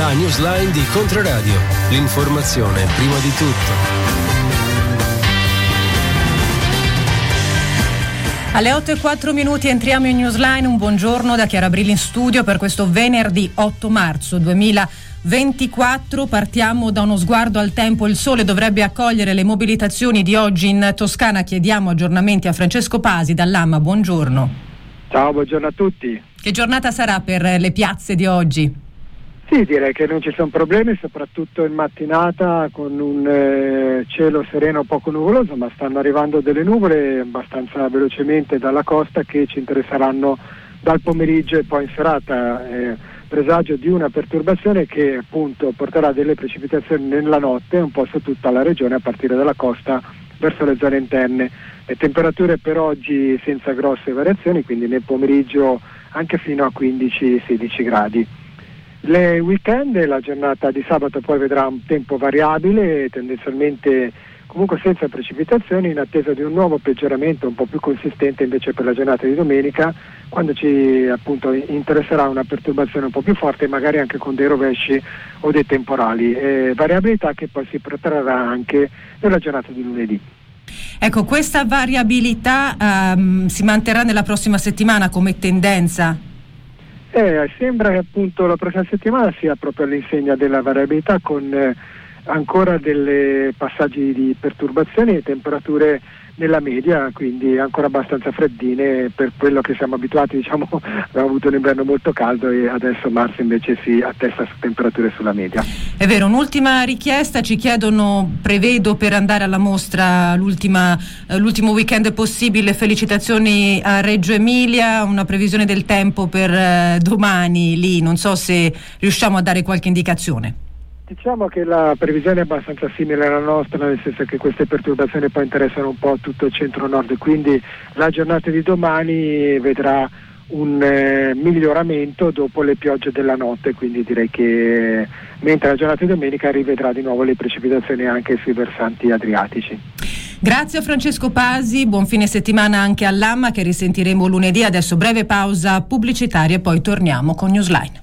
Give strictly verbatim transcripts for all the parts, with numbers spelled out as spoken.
La newsline di Controradio. L'informazione prima di tutto. Alle otto e quattro minuti entriamo in Newsline. Un buongiorno da Chiara Brilli in studio per questo venerdì otto marzo duemilaventiquattro. Partiamo da uno sguardo al tempo. Il sole dovrebbe accogliere le mobilitazioni di oggi in Toscana. Chiediamo aggiornamenti a Francesco Pasi dall'A M A. Buongiorno. Ciao, buongiorno a tutti. Che giornata sarà per le piazze di oggi? Sì, direi che non ci sono problemi, soprattutto in mattinata con un eh, cielo sereno poco nuvoloso, ma stanno arrivando delle nuvole abbastanza velocemente dalla costa che ci interesseranno dal pomeriggio e poi in serata. Eh, presagio di una perturbazione che appunto porterà delle precipitazioni nella notte un po' su tutta la regione a partire dalla costa verso le zone interne. Le temperature per oggi senza grosse variazioni, quindi nel pomeriggio anche fino a quindici sedici gradi. Le weekend, la giornata di sabato poi vedrà un tempo variabile, tendenzialmente comunque senza precipitazioni, in attesa di un nuovo peggioramento un po' più consistente invece per la giornata di domenica, quando ci appunto interesserà una perturbazione un po' più forte, magari anche con dei rovesci o dei temporali, eh, variabilità che poi si protrarrà anche nella giornata di lunedì. Ecco, questa variabilità um, si manterrà nella prossima settimana come tendenza? Eh, sembra che appunto la prossima settimana sia proprio all'insegna della variabilità, con eh, ancora dei passaggi di perturbazioni e temperature nella media, quindi ancora abbastanza freddine per quello che siamo abituati. Diciamo, abbiamo avuto un inverno molto caldo e adesso marzo invece si attesta su temperature sulla media. È vero. Un'ultima richiesta, ci chiedono, prevedo per andare alla mostra l'ultima, eh, l'ultimo weekend possibile, felicitazioni a Reggio Emilia, una previsione del tempo per eh, domani lì, non so se riusciamo a dare qualche indicazione. Diciamo che la previsione è abbastanza simile alla nostra, nel senso che queste perturbazioni poi interessano un po' tutto il centro-nord, quindi la giornata di domani vedrà un eh, miglioramento dopo le piogge della notte, quindi direi che mentre la giornata di domenica rivedrà di nuovo le precipitazioni anche sui versanti adriatici. Grazie a Francesco Pasi, buon fine settimana anche all'A M A che risentiremo lunedì. Adesso breve pausa pubblicitaria e poi torniamo con Newsline.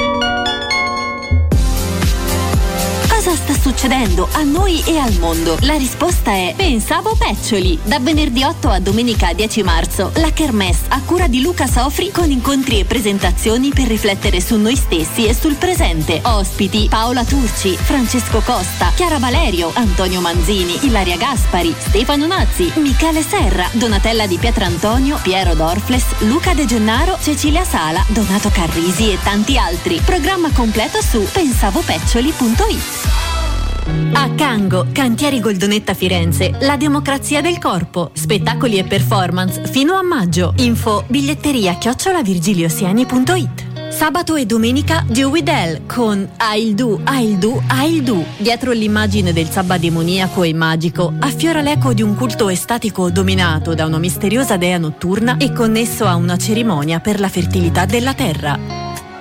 Cosa sta succedendo a noi e al mondo? La risposta è Pensavo Peccioli. Da venerdì otto a domenica dieci marzo, la Kermesse a cura di Luca Sofri, con incontri e presentazioni per riflettere su noi stessi e sul presente. Ospiti: Paola Turci, Francesco Costa, Chiara Valerio, Antonio Manzini, Ilaria Gaspari, Stefano Nazzi, Michele Serra, Donatella Di Pietrantonio, Piero Dorfles, Luca De Gennaro, Cecilia Sala, Donato Carrisi e tanti altri. Programma completo su pensavopeccioli punto it. A Cango, Cantieri Goldonetta Firenze, la democrazia del corpo, spettacoli e performance fino a maggio. Info biglietteria chiocciola virgiliosiani punto it. Sabato e domenica Do With Elle con I'll Do, I'll Do, I'll Do. Dietro l'immagine del sabba demoniaco e magico affiora l'eco di un culto estatico dominato da una misteriosa dea notturna e connesso a una cerimonia per la fertilità della terra.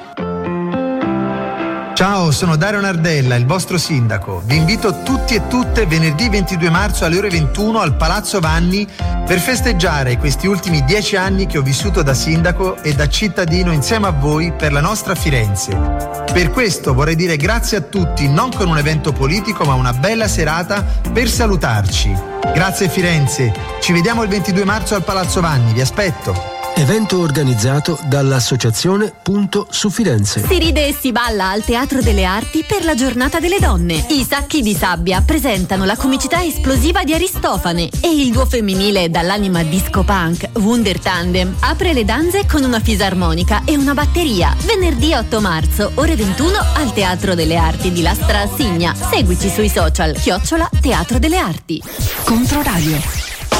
Ciao, sono Dario Nardella, il vostro sindaco. Vi invito tutti e tutte venerdì ventidue marzo alle ore ventuno al Palazzo Vanni per festeggiare questi ultimi dieci anni che ho vissuto da sindaco e da cittadino insieme a voi per la nostra Firenze. Per questo vorrei dire grazie a tutti, non con un evento politico ma una bella serata per salutarci. Grazie Firenze, ci vediamo il ventidue marzo al Palazzo Vanni, vi aspetto. Evento organizzato dall'associazione Punto su Firenze. Si ride e si balla al Teatro delle Arti per la Giornata delle Donne. I Sacchi di Sabbia presentano la comicità esplosiva di Aristofane e il duo femminile dall'anima disco punk Wunder Tandem apre le danze con una fisarmonica e una batteria. Venerdì otto marzo, ore ventuno, al Teatro delle Arti di Lastra a Signa. Seguici sui social, chiocciola Teatro delle Arti. Controradio.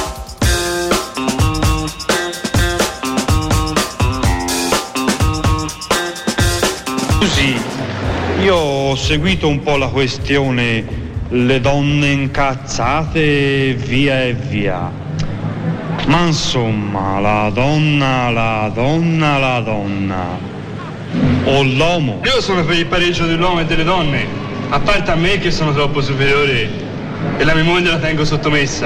Scusi, io ho seguito un po' la questione le donne incazzate via e via, ma insomma la donna, la donna, la donna o l'uomo. Io sono per il pareggio dell'uomo e delle donne, a parte a me che sono troppo superiore e la mia moglie la tengo sottomessa.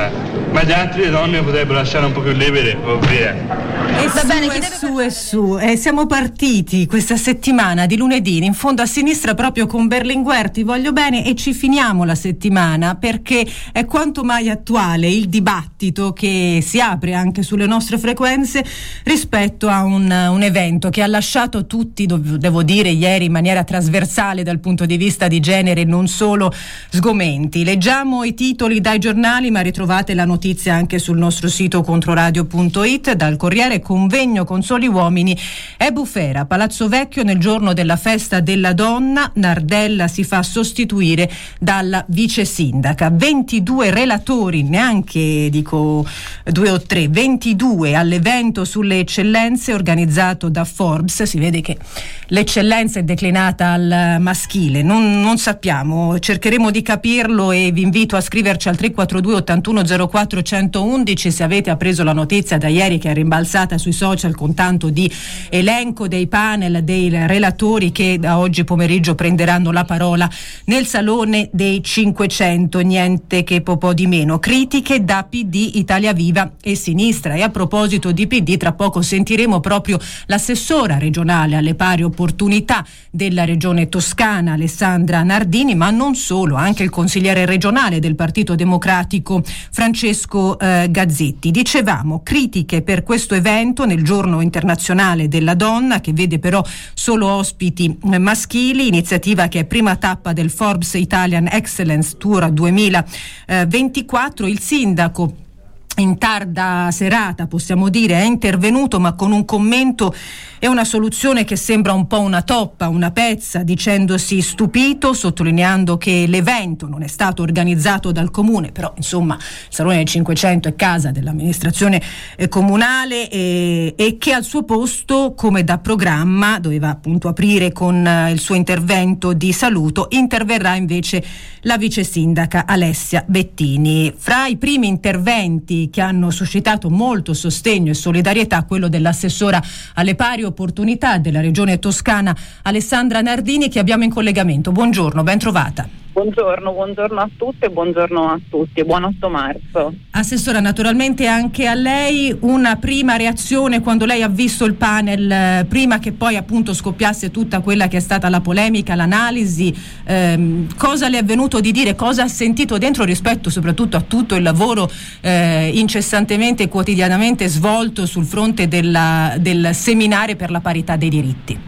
ma gli altri le donne potrebbero lasciare un po' più libere, o via. E va bene, e su e su, e siamo partiti questa settimana di lunedì in fondo a sinistra proprio con Berlinguer, ti voglio bene, e ci finiamo la settimana perché è quanto mai attuale il dibattito che si apre anche sulle nostre frequenze rispetto a un, un evento che ha lasciato tutti, devo dire ieri in maniera trasversale dal punto di vista di genere, non solo sgomenti. Leggiamo i titoli dai giornali, ma ritrovate la notizia anche sul nostro sito controradio punto it. Dal Corriere: convegno con soli uomini è bufera. Palazzo Vecchio, nel giorno della festa della donna, Nardella si fa sostituire dalla vice sindaca. ventidue relatori, neanche dico due o tre, ventidue all'evento sulle eccellenze organizzato da Forbes. Si vede che l'eccellenza è declinata al maschile, non, non sappiamo, cercheremo di capirlo e vi invito a scriverci al tre quattro due ottantuno zero quattro centoundici se avete appreso la notizia da ieri, che è rimbalzata sui social con tanto di elenco dei panel dei relatori che da oggi pomeriggio prenderanno la parola nel Salone dei cinquecento. Niente che po' di meno. Critiche da P D, Italia Viva e Sinistra. E a proposito di P D, tra poco sentiremo proprio l'assessora regionale alle pari opportunità della regione Toscana, Alessandra Nardini, ma non solo, anche il consigliere regionale del Partito Democratico Francesco eh, Gazzetti. Dicevamo, critiche per questo evento nel giorno internazionale della donna, che vede però solo ospiti eh, maschili, iniziativa che è prima tappa del Forbes Italian Excellence Tour duemilaventiquattro. Il sindaco in tarda serata, possiamo dire, è intervenuto, ma con un commento e una soluzione che sembra un po' una toppa, una pezza, dicendosi stupito, sottolineando che l'evento non è stato organizzato dal comune, però insomma il Salone del cinquecento è casa dell'amministrazione eh, comunale e, e che al suo posto, come da programma, doveva appunto aprire con eh, il suo intervento di saluto, interverrà invece la vice sindaca Alessia Bettini. Fra i primi interventi che hanno suscitato molto sostegno e solidarietà, quello dell'assessora alle pari opportunità della regione Toscana Alessandra Nardini, che abbiamo in collegamento. Buongiorno, ben trovata. Buongiorno, buongiorno a tutte e buongiorno a tutti, buon otto marzo. Assessora, naturalmente anche a lei una prima reazione quando lei ha visto il panel, eh, prima che poi appunto scoppiasse tutta quella che è stata la polemica, l'analisi, ehm, cosa le è venuto di dire, cosa ha sentito dentro rispetto soprattutto a tutto il lavoro eh, incessantemente e quotidianamente svolto sul fronte della, del seminare per la parità dei diritti?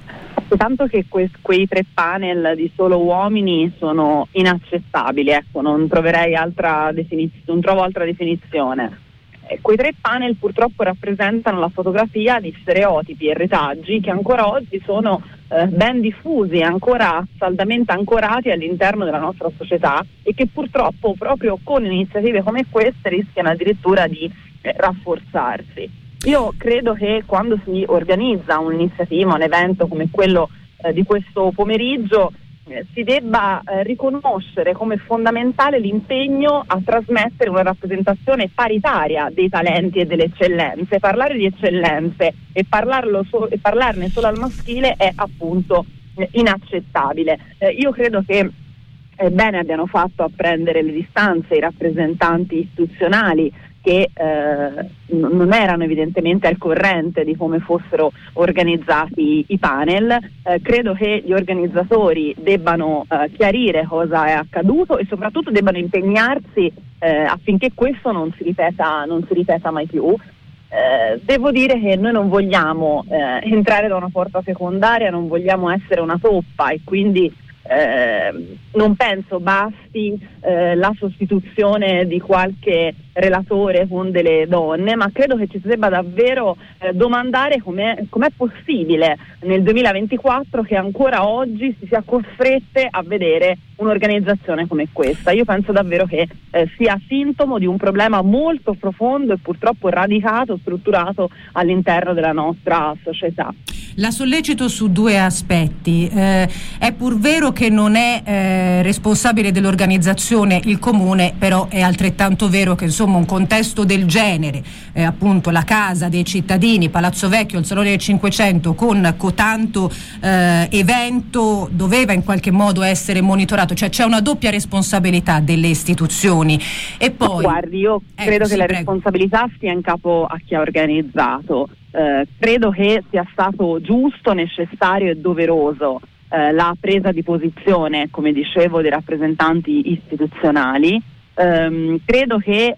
Tanto che que- quei tre panel di solo uomini sono inaccettabili, ecco, non troverei altra definizione, non trovo altra definizione. Eh, quei tre panel purtroppo rappresentano la fotografia di stereotipi e retaggi che ancora oggi sono eh, ben diffusi, ancora saldamente ancorati all'interno della nostra società e che purtroppo proprio con iniziative come queste rischiano addirittura di eh, rafforzarsi. Io credo che quando si organizza un'iniziativa, un evento come quello eh, di questo pomeriggio, eh, si debba eh, riconoscere come fondamentale l'impegno a trasmettere una rappresentazione paritaria dei talenti e delle eccellenze. Parlare di eccellenze e, parlarlo so- e parlarne solo al maschile è appunto eh, inaccettabile. Eh, io credo che eh, bene abbiano fatto a prendere le distanze i rappresentanti istituzionali che eh, non erano evidentemente al corrente di come fossero organizzati i panel. Eh, credo che gli organizzatori debbano eh, chiarire cosa è accaduto e soprattutto debbano impegnarsi eh, affinché questo non si ripeta, non si ripeta mai più. Eh, devo dire che noi non vogliamo eh, entrare da una porta secondaria, non vogliamo essere una toppa e quindi Eh, non penso basti eh, la sostituzione di qualche relatore con delle donne, ma credo che ci si debba davvero eh, domandare com'è, com'è possibile nel duemilaventiquattro che ancora oggi si sia costrette a vedere un'organizzazione come questa. Io penso davvero che eh, sia sintomo di un problema molto profondo e purtroppo radicato, strutturato all'interno della nostra società. La sollecito su due aspetti. Eh, è pur vero che non è eh, responsabile dell'organizzazione il comune, però è altrettanto vero che insomma un contesto del genere, eh, appunto la casa dei cittadini, Palazzo Vecchio, il Salone del Cinquecento, con cotanto eh, evento, doveva in qualche modo essere monitorato, cioè c'è una doppia responsabilità delle istituzioni. E poi guardi, io ecco, credo sì, che la prego. responsabilità stia in capo a chi ha organizzato. Eh, credo che sia stato giusto, necessario e doveroso eh, la presa di posizione, come dicevo, dei rappresentanti istituzionali. Um, credo che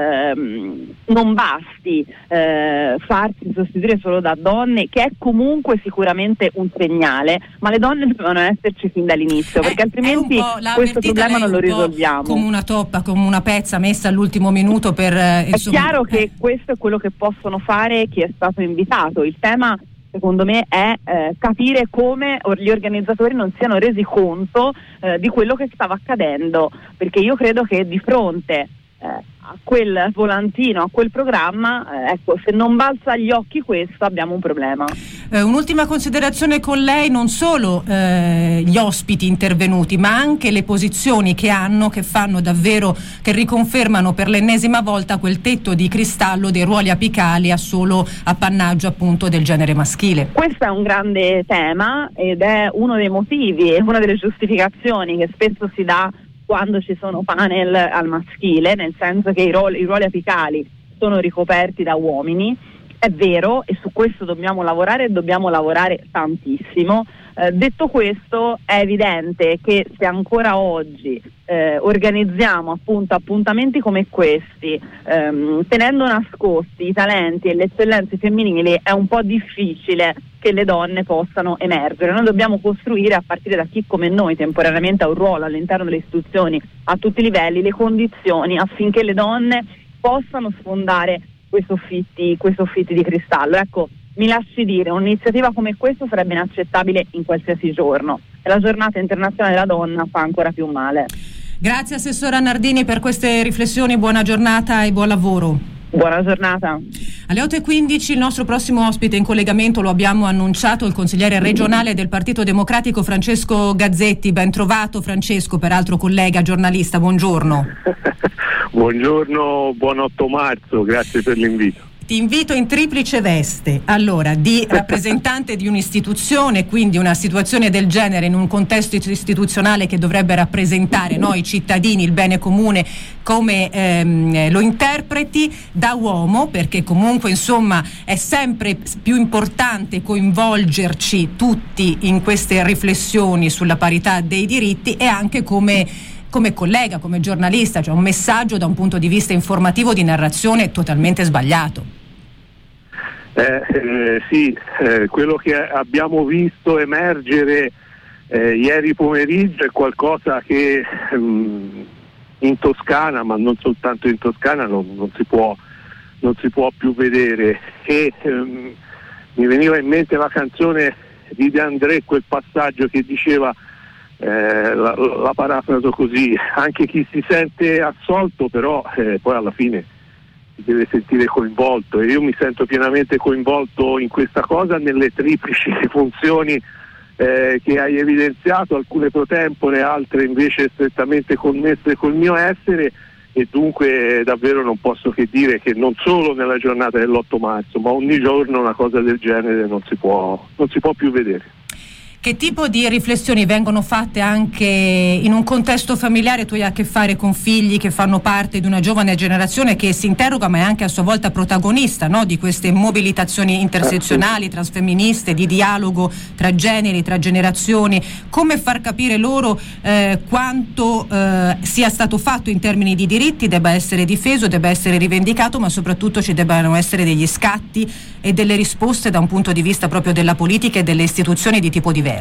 um, non basti uh, farsi sostituire solo da donne, che è comunque sicuramente un segnale, ma le donne devono esserci fin dall'inizio, perché Eh, altrimenti questo problema non lo risolviamo. Come una toppa, come una pezza messa all'ultimo minuto per eh, insomma, è chiaro eh. che questo è quello che possono fare chi è stato invitato. Il tema, secondo me, è eh, capire come or- gli organizzatori non siano resi conto eh, di quello che stava accadendo, perché io credo che di fronte eh, a quel volantino, a quel programma, eh, ecco, se non balza agli occhi questo, abbiamo un problema. Eh, un'ultima considerazione con lei: non solo eh, gli ospiti intervenuti, ma anche le posizioni che hanno, che fanno davvero, che riconfermano per l'ennesima volta quel tetto di cristallo dei ruoli apicali a solo appannaggio appunto del genere maschile. Questo è un grande tema ed è uno dei motivi e una delle giustificazioni che spesso si dà quando ci sono panel al maschile, nel senso che i ruoli, i ruoli apicali sono ricoperti da uomini. È vero, e su questo dobbiamo lavorare e dobbiamo lavorare tantissimo. Eh, detto questo, è evidente che se ancora oggi eh, organizziamo appunto appuntamenti come questi, ehm, tenendo nascosti i talenti e le eccellenze femminili, è un po' difficile che le donne possano emergere. Noi dobbiamo costruire, a partire da chi come noi temporaneamente ha un ruolo all'interno delle istituzioni a tutti i livelli, le condizioni affinché le donne possano sfondare quei soffitti, quei soffitti di cristallo. Ecco, mi lasci dire, un'iniziativa come questa sarebbe inaccettabile in qualsiasi giorno, e la giornata internazionale della donna fa ancora più male. Grazie Assessora Nardini per queste riflessioni, buona giornata e buon lavoro. Buona giornata. Alle otto e quindici il nostro prossimo ospite in collegamento, lo abbiamo annunciato, il consigliere regionale del Partito Democratico Francesco Gazzetti. Ben trovato Francesco, peraltro collega giornalista, buongiorno. Buongiorno, buon otto marzo, grazie per l'invito. Ti invito in triplice veste, allora, di rappresentante di un'istituzione, quindi una situazione del genere in un contesto istituzionale che dovrebbe rappresentare noi cittadini, il bene comune, come ehm, lo interpreti, da uomo, perché comunque insomma è sempre più importante coinvolgerci tutti in queste riflessioni sulla parità dei diritti, e anche come come collega, come giornalista, cioè un messaggio da un punto di vista informativo di narrazione totalmente sbagliato. Eh, eh, sì, eh, quello che abbiamo visto emergere eh, ieri pomeriggio è qualcosa che um, in Toscana, ma non soltanto in Toscana, non, non, si, può, non si può più vedere. E um, mi veniva in mente la canzone di De André, quel passaggio che diceva, Eh, la, la parafraso così: anche chi si sente assolto però eh, poi alla fine si deve sentire coinvolto, e io mi sento pienamente coinvolto in questa cosa, nelle triplici funzioni eh, che hai evidenziato, alcune pro tempore, altre invece strettamente connesse col mio essere, e dunque eh, davvero non posso che dire che non solo nella giornata dell'otto marzo, ma ogni giorno una cosa del genere non si può, non si può più vedere. Che tipo di riflessioni vengono fatte anche in un contesto familiare? Tu hai a che fare con figli che fanno parte di una giovane generazione che si interroga, ma è anche a sua volta protagonista, no? Di queste mobilitazioni intersezionali, transfemministe, di dialogo tra generi, tra generazioni. Come far capire loro eh, quanto eh, sia stato fatto in termini di diritti, debba essere difeso, debba essere rivendicato, ma soprattutto ci debbano essere degli scatti e delle risposte da un punto di vista proprio della politica e delle istituzioni di tipo diverso?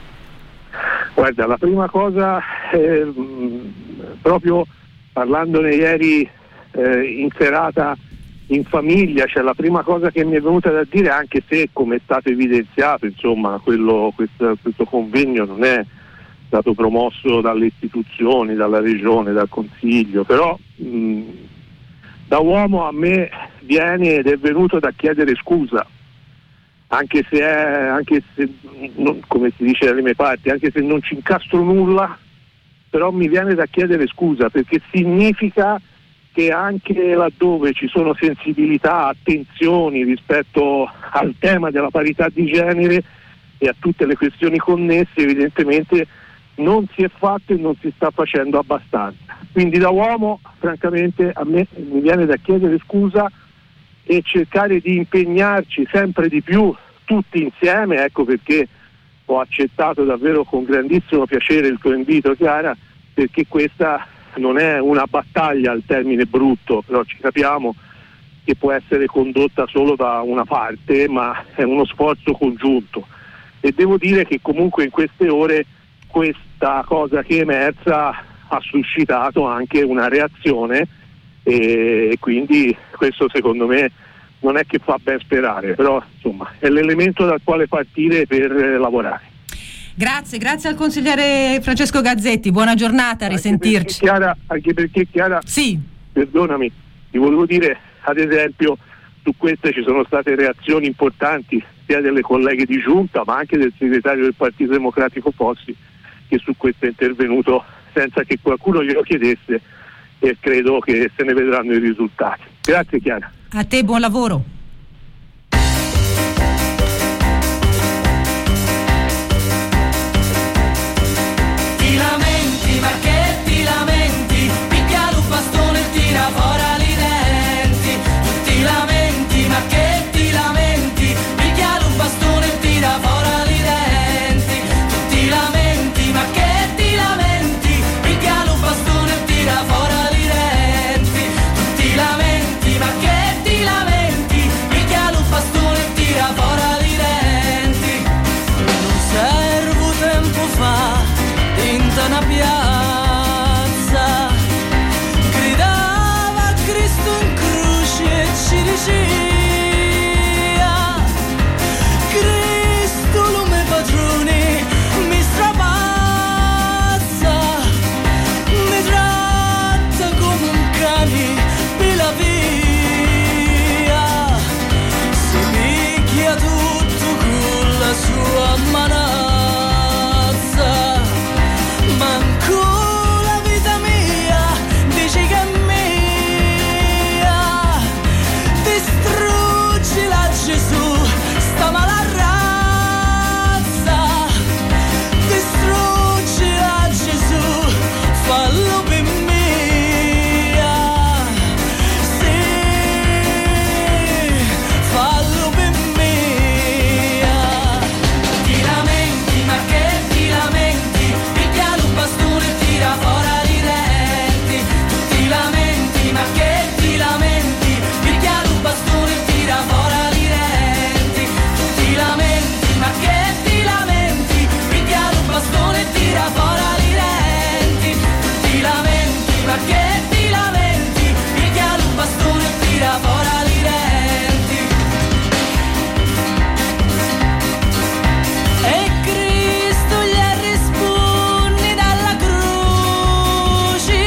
Guarda, la prima cosa, eh, proprio parlandone ieri eh, in serata in famiglia, cioè la prima cosa che mi è venuta da dire, anche se come è stato evidenziato, insomma, quello, questo, questo convegno non è stato promosso dalle istituzioni, dalla regione, dal consiglio, però mh, da uomo a me viene ed è venuto da chiedere scusa, anche se, è, anche se non, come si dice dalle mie parti, anche se non ci incastro nulla, però mi viene da chiedere scusa, perché significa che anche laddove ci sono sensibilità, attenzioni rispetto al tema della parità di genere e a tutte le questioni connesse, evidentemente non si è fatto e non si sta facendo abbastanza. Quindi da uomo, francamente, a me mi viene da chiedere scusa e cercare di impegnarci sempre di più tutti insieme, ecco perché ho accettato davvero con grandissimo piacere il tuo invito, Chiara, perché questa non è una battaglia al termine brutto, però ci capiamo che può essere condotta solo da una parte, ma è uno sforzo congiunto. E devo dire che comunque in queste ore questa cosa che è emersa ha suscitato anche una reazione e quindi questo secondo me non è che fa ben sperare, però insomma è l'elemento dal quale partire per lavorare. Grazie, grazie al consigliere Francesco Gazzetti, buona giornata, a risentirci. Anche perché Chiara, anche perché Chiara sì. Perdonami, ti volevo dire, ad esempio, su queste ci sono state reazioni importanti sia delle colleghe di giunta ma anche del segretario del Partito Democratico Fossi, che su questo è intervenuto senza che qualcuno glielo chiedesse, e credo che se ne vedranno i risultati. Grazie Chiara. A te, buon lavoro. Ti lamenti, ma che ti lamenti? Picchia un bastone e tira fuori i denti. Tu ti lamenti, ma che ti lamenti? Picchia un bastone e tira fuori i denti. Tu ti lamenti, ma che ti lamenti? Picchia un bastone e tira fuori i denti. Tu ti lamenti, ma che ti lamenti? Picchia un bastone e tira fuori i denti. Non servo tempo fa in una piazza, gridava a Cristo in croce e ci diceva: Cristo lume padrone mi strapazza, mi tratta come un cane per la via, si picchia tutto con la sua manazza, manco la vita mia dici che è mia, distruggila Gesù sta mala razza, distruggila Gesù, fallo per mia, sì, fallo per mia. Ti lamenti, ma che ti lamenti? Picchia un bastone e tira fuori i denti. Tu ti lamenti, ma che ti lamenti? Picchia un bastone e tira fuori i denti. Tu ti lamenti, ma che ti lamenti? Picchia un bastone e tira fuori i denti. Tu ti lamenti, ma che ti lamenti? Picchia un bastone e tira fuori i denti. E Cristo gli risponde dalla croce,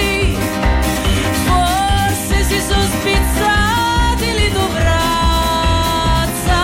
forse si sono spizzati le tue braccia,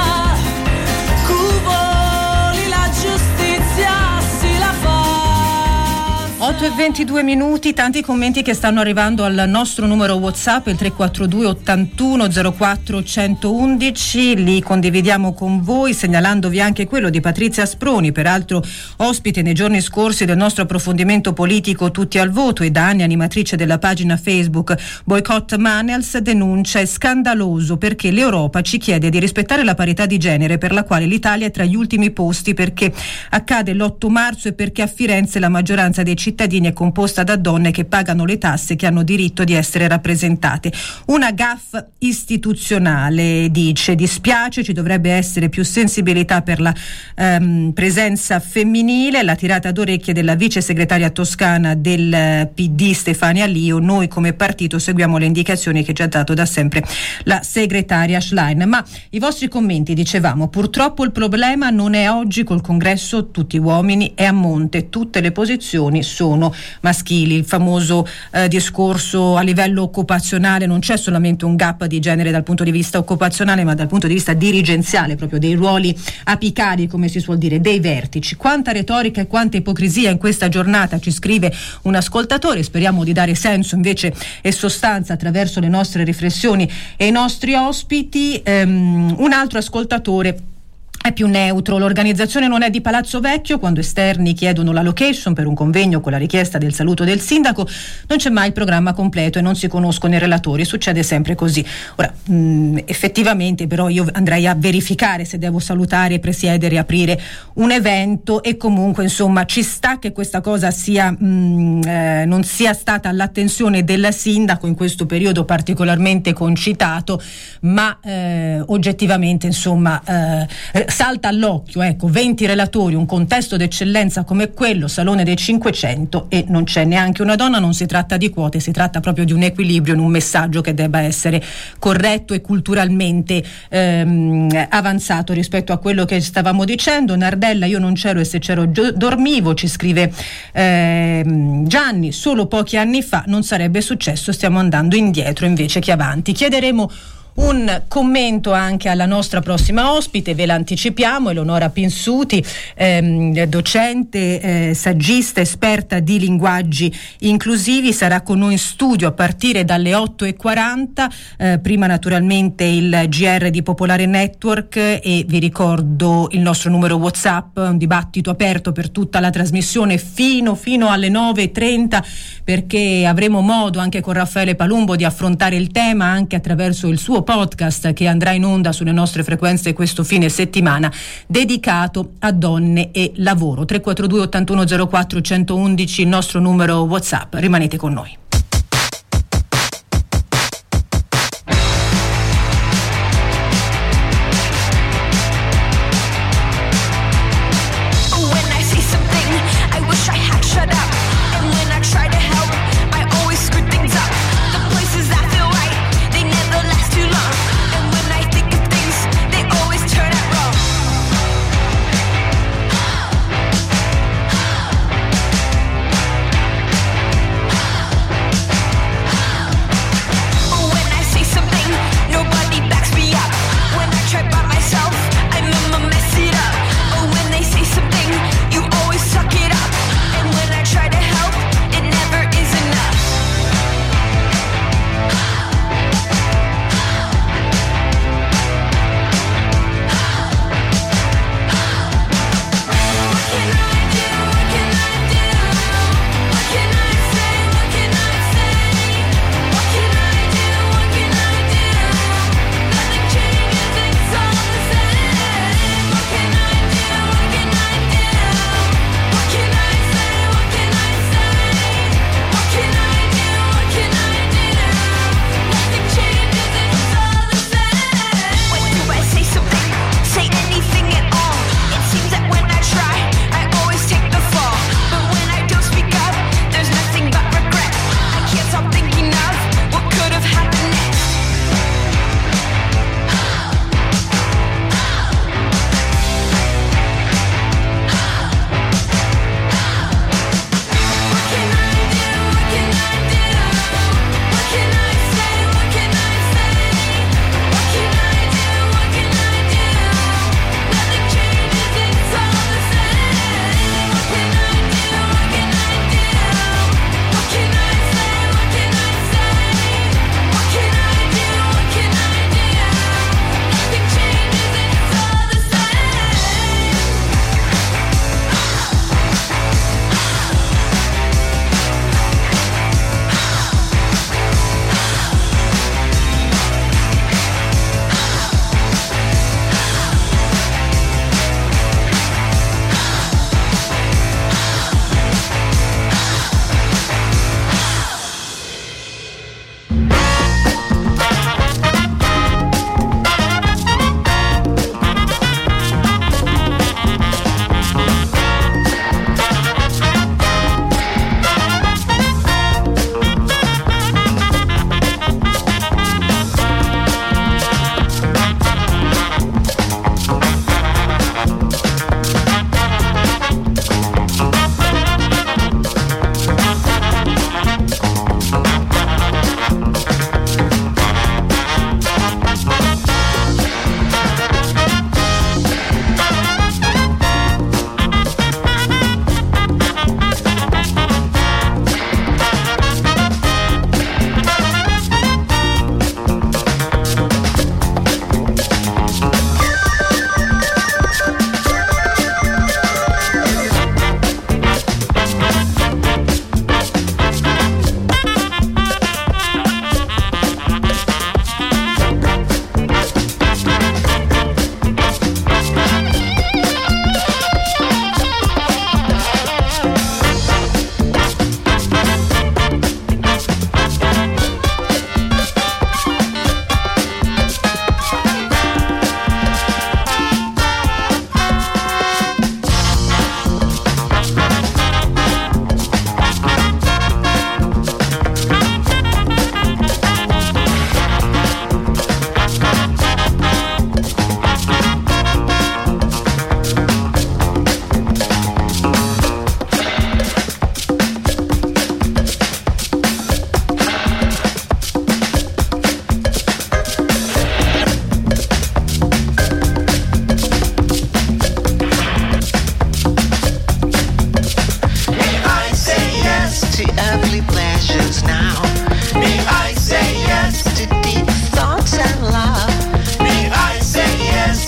cuvoli la giustizia si la fa. otto e ventidue minuti, tanti commenti che stanno arrivando al nostro numero WhatsApp, il tre quattro due ottantuno zero quattro centoundici, li condividiamo con voi segnalandovi anche quello di Patrizia Sproni, peraltro ospite nei giorni scorsi del nostro approfondimento politico Tutti al voto, e da anni animatrice della pagina Facebook Boycott Manels. Denuncia: è scandaloso perché l'Europa ci chiede di rispettare la parità di genere, per la quale l'Italia è tra gli ultimi posti, perché accade l'otto marzo e perché a Firenze la maggioranza dei cittadini è composta da donne che pagano le tasse, che hanno diritto di essere rappresentate. Una gaffe istituzionale, dice. Dispiace, ci dovrebbe essere più sensibilità per la ehm, presenza femminile. La tirata d'orecchie della vice segretaria toscana del P D Stefania Lio. Noi come partito seguiamo le indicazioni che ci ha dato da sempre la segretaria Schlein. Ma i vostri commenti, dicevamo, purtroppo il problema non è oggi col congresso tutti uomini, è a monte, tutte le posizioni sono maschili. Il famoso eh, discorso a livello occupazionale, non c'è solamente un gap di genere dal punto di vista occupazionale, ma dal punto di vista dirigenziale, proprio dei ruoli apicali, come si suol dire, dei vertici. Quanta retorica e quanta ipocrisia in questa giornata, ci scrive un ascoltatore. Speriamo di dare senso invece e sostanza attraverso le nostre riflessioni e i nostri ospiti. Um, un altro ascoltatore è più neutro. L'organizzazione non è di Palazzo Vecchio. Quando esterni chiedono la location per un convegno con la richiesta del saluto del sindaco, non c'è mai il programma completo e non si conoscono i relatori. Succede sempre così. Ora, mh, effettivamente però io andrei a verificare se devo salutare, presiedere, aprire un evento, e comunque insomma ci sta che questa cosa sia mh, eh, non sia stata all'attenzione del sindaco in questo periodo particolarmente concitato, ma eh, oggettivamente insomma eh, salta all'occhio, ecco, venti relatori, un contesto d'eccellenza come quello, Salone dei cinquecento, e non c'è neanche una donna. Non si tratta di quote, si tratta proprio di un equilibrio in un messaggio che debba essere corretto e culturalmente ehm, avanzato rispetto a quello che stavamo dicendo. Nardella, io non c'ero e se c'ero gio- dormivo, ci scrive ehm, Gianni, solo pochi anni fa non sarebbe successo, stiamo andando indietro invece che avanti. Chiederemo un commento anche alla nostra prossima ospite, ve la anticipiamo, Eleonora Pinsuti, ehm, docente, eh, saggista, esperta di linguaggi inclusivi, sarà con noi in studio a partire dalle otto e quaranta, eh, prima naturalmente il G R di Popolare Network, e vi ricordo il nostro numero WhatsApp, un dibattito aperto per tutta la trasmissione fino, fino alle nove e trenta, perché avremo modo anche con Raffaele Palumbo di affrontare il tema anche attraverso il suo podcast che andrà in onda sulle nostre frequenze questo fine settimana, dedicato a donne e lavoro. tre quattro due ottantuno zero quattro centoundici il nostro numero WhatsApp. Rimanete con noi.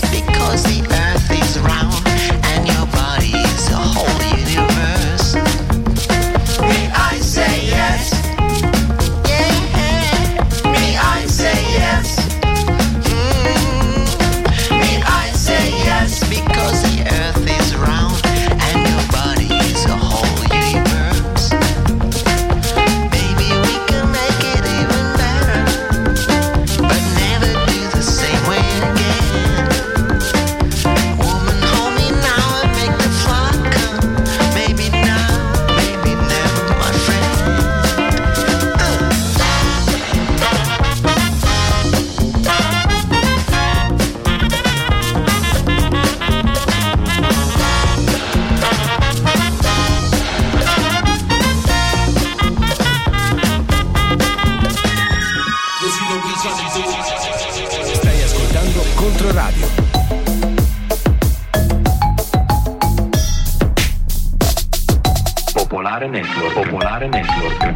because the earth is round and your body is a whole universe. Me, I say yes. Yeah. Me, I say yes. Mm. Me, I say yes because the earth is round and your body is a whole universe. Maybe we can make it even better, but never do the same way again. Woman, hold me now and make the fun come. Maybe now, maybe never, my friend. Stai ascoltando Controradio. Popolare Network. Popolare Network.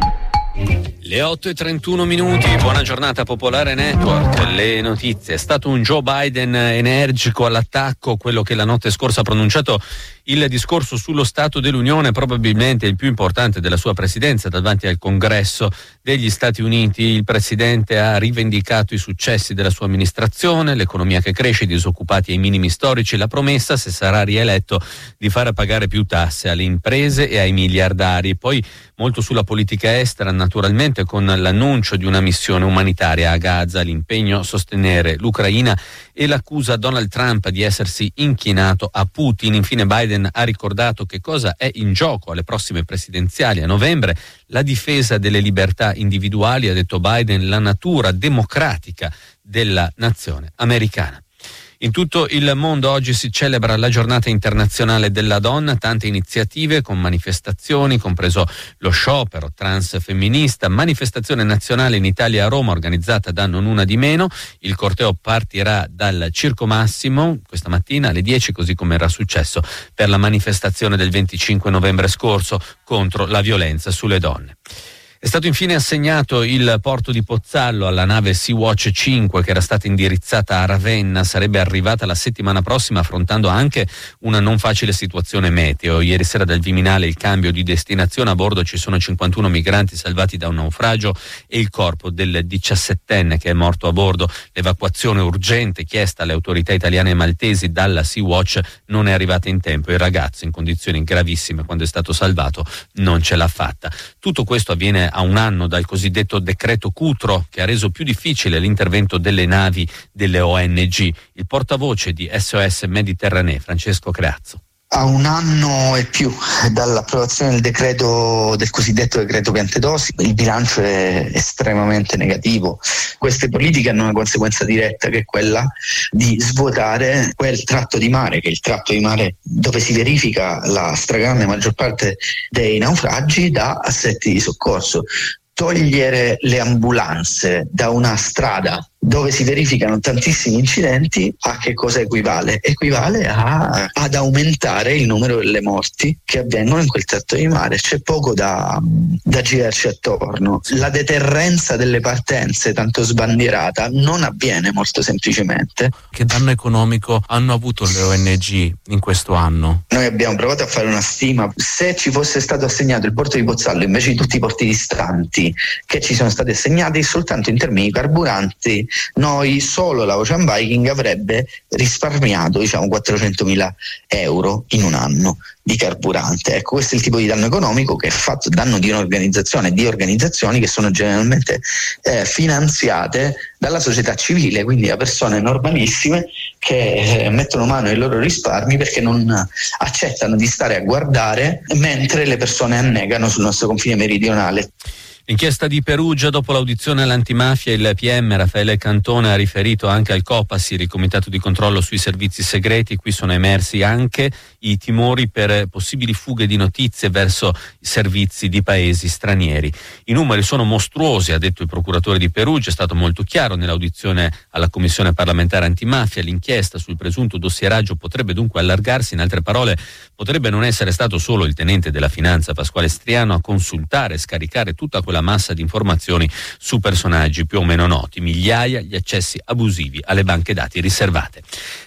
Le otto e trentuno minuti, buona giornata Popolare Network. Le notizie: è stato un Joe Biden energico all'attacco, quello che la notte scorsa ha pronunciato il discorso sullo Stato dell'Unione, probabilmente il più importante della sua presidenza davanti al Congresso degli Stati Uniti. Il presidente ha rivendicato i successi della sua amministrazione, l'economia che cresce, i disoccupati ai minimi storici, la promessa, se sarà rieletto, di fare pagare più tasse alle imprese e ai miliardari. Poi molto sulla politica estera, naturalmente, con l'annuncio di una missione umanitaria a Gaza, l'impegno a sostenere l'Ucraina e l'accusa a Donald Trump di essersi inchinato a Putin. Infine Biden ha ricordato che cosa è in gioco alle prossime presidenziali a novembre: la difesa delle libertà individuali, ha detto Biden, la natura democratica della nazione americana. In tutto il mondo oggi si celebra la giornata internazionale della donna, tante iniziative con manifestazioni, compreso lo sciopero transfemminista, manifestazione nazionale in Italia a Roma organizzata da Non Una di Meno. Il corteo partirà dal Circo Massimo questa mattina alle dieci, così come era successo per la manifestazione del venticinque novembre scorso contro la violenza sulle donne. È stato infine assegnato il porto di Pozzallo alla nave Sea-Watch cinque che era stata indirizzata a Ravenna. Sarebbe arrivata la settimana prossima, affrontando anche una non facile situazione meteo. Ieri sera dal Viminale il cambio di destinazione, a bordo ci sono cinquantuno migranti salvati da un naufragio e il corpo del diciassettenne che è morto a bordo. L'evacuazione urgente chiesta alle autorità italiane e maltesi dalla Sea-Watch non è arrivata in tempo. Il ragazzo, in condizioni gravissime quando è stato salvato, non ce l'ha fatta. Tutto questo avviene a un anno dal cosiddetto decreto Cutro, che ha reso più difficile l'intervento delle navi delle O N G. Il portavoce di S O S Mediterranee, Francesco Creazzo. A un anno e più dall'approvazione del decreto, del cosiddetto decreto Piantedosi, il bilancio è estremamente negativo. Queste politiche hanno una conseguenza diretta, che è quella di svuotare quel tratto di mare, che è il tratto di mare dove si verifica la stragrande maggior parte dei naufragi, da assetti di soccorso. Togliere le ambulanze da una strada dove si verificano tantissimi incidenti, a che cosa equivale? Equivale a, ad aumentare il numero delle morti che avvengono in quel tratto di mare. C'è poco da, da girarci attorno. La deterrenza delle partenze, tanto sbandierata, non avviene molto semplicemente. Che danno economico hanno avuto le O N G in questo anno? Noi abbiamo provato a fare una stima. Se ci fosse stato assegnato il porto di Pozzallo invece di tutti i porti distanti che ci sono stati assegnati, soltanto in termini di carburanti, noi, solo la Ocean Viking avrebbe risparmiato diciamo quattrocentomila euro in un anno di carburante. Ecco, questo è il tipo di danno economico che è fatto, danno di un'organizzazione, di organizzazioni che sono generalmente eh, finanziate dalla società civile, quindi da persone normalissime che eh, mettono mano ai loro risparmi perché non accettano di stare a guardare mentre le persone annegano sul nostro confine meridionale. Inchiesta di Perugia: dopo l'audizione all'antimafia, il P M Raffaele Cantone ha riferito anche al Copasir, il comitato di controllo sui servizi segreti. Qui sono emersi anche i timori per possibili fughe di notizie verso i servizi di paesi stranieri. I numeri sono mostruosi, ha detto il procuratore di Perugia, è stato molto chiaro nell'audizione alla Commissione parlamentare antimafia. L'inchiesta sul presunto dossieraggio potrebbe dunque allargarsi, in altre parole potrebbe non essere stato solo il tenente della finanza Pasquale Striano a consultare e scaricare tutta quella massa di informazioni su personaggi più o meno noti, migliaia gli accessi abusivi alle banche dati riservate.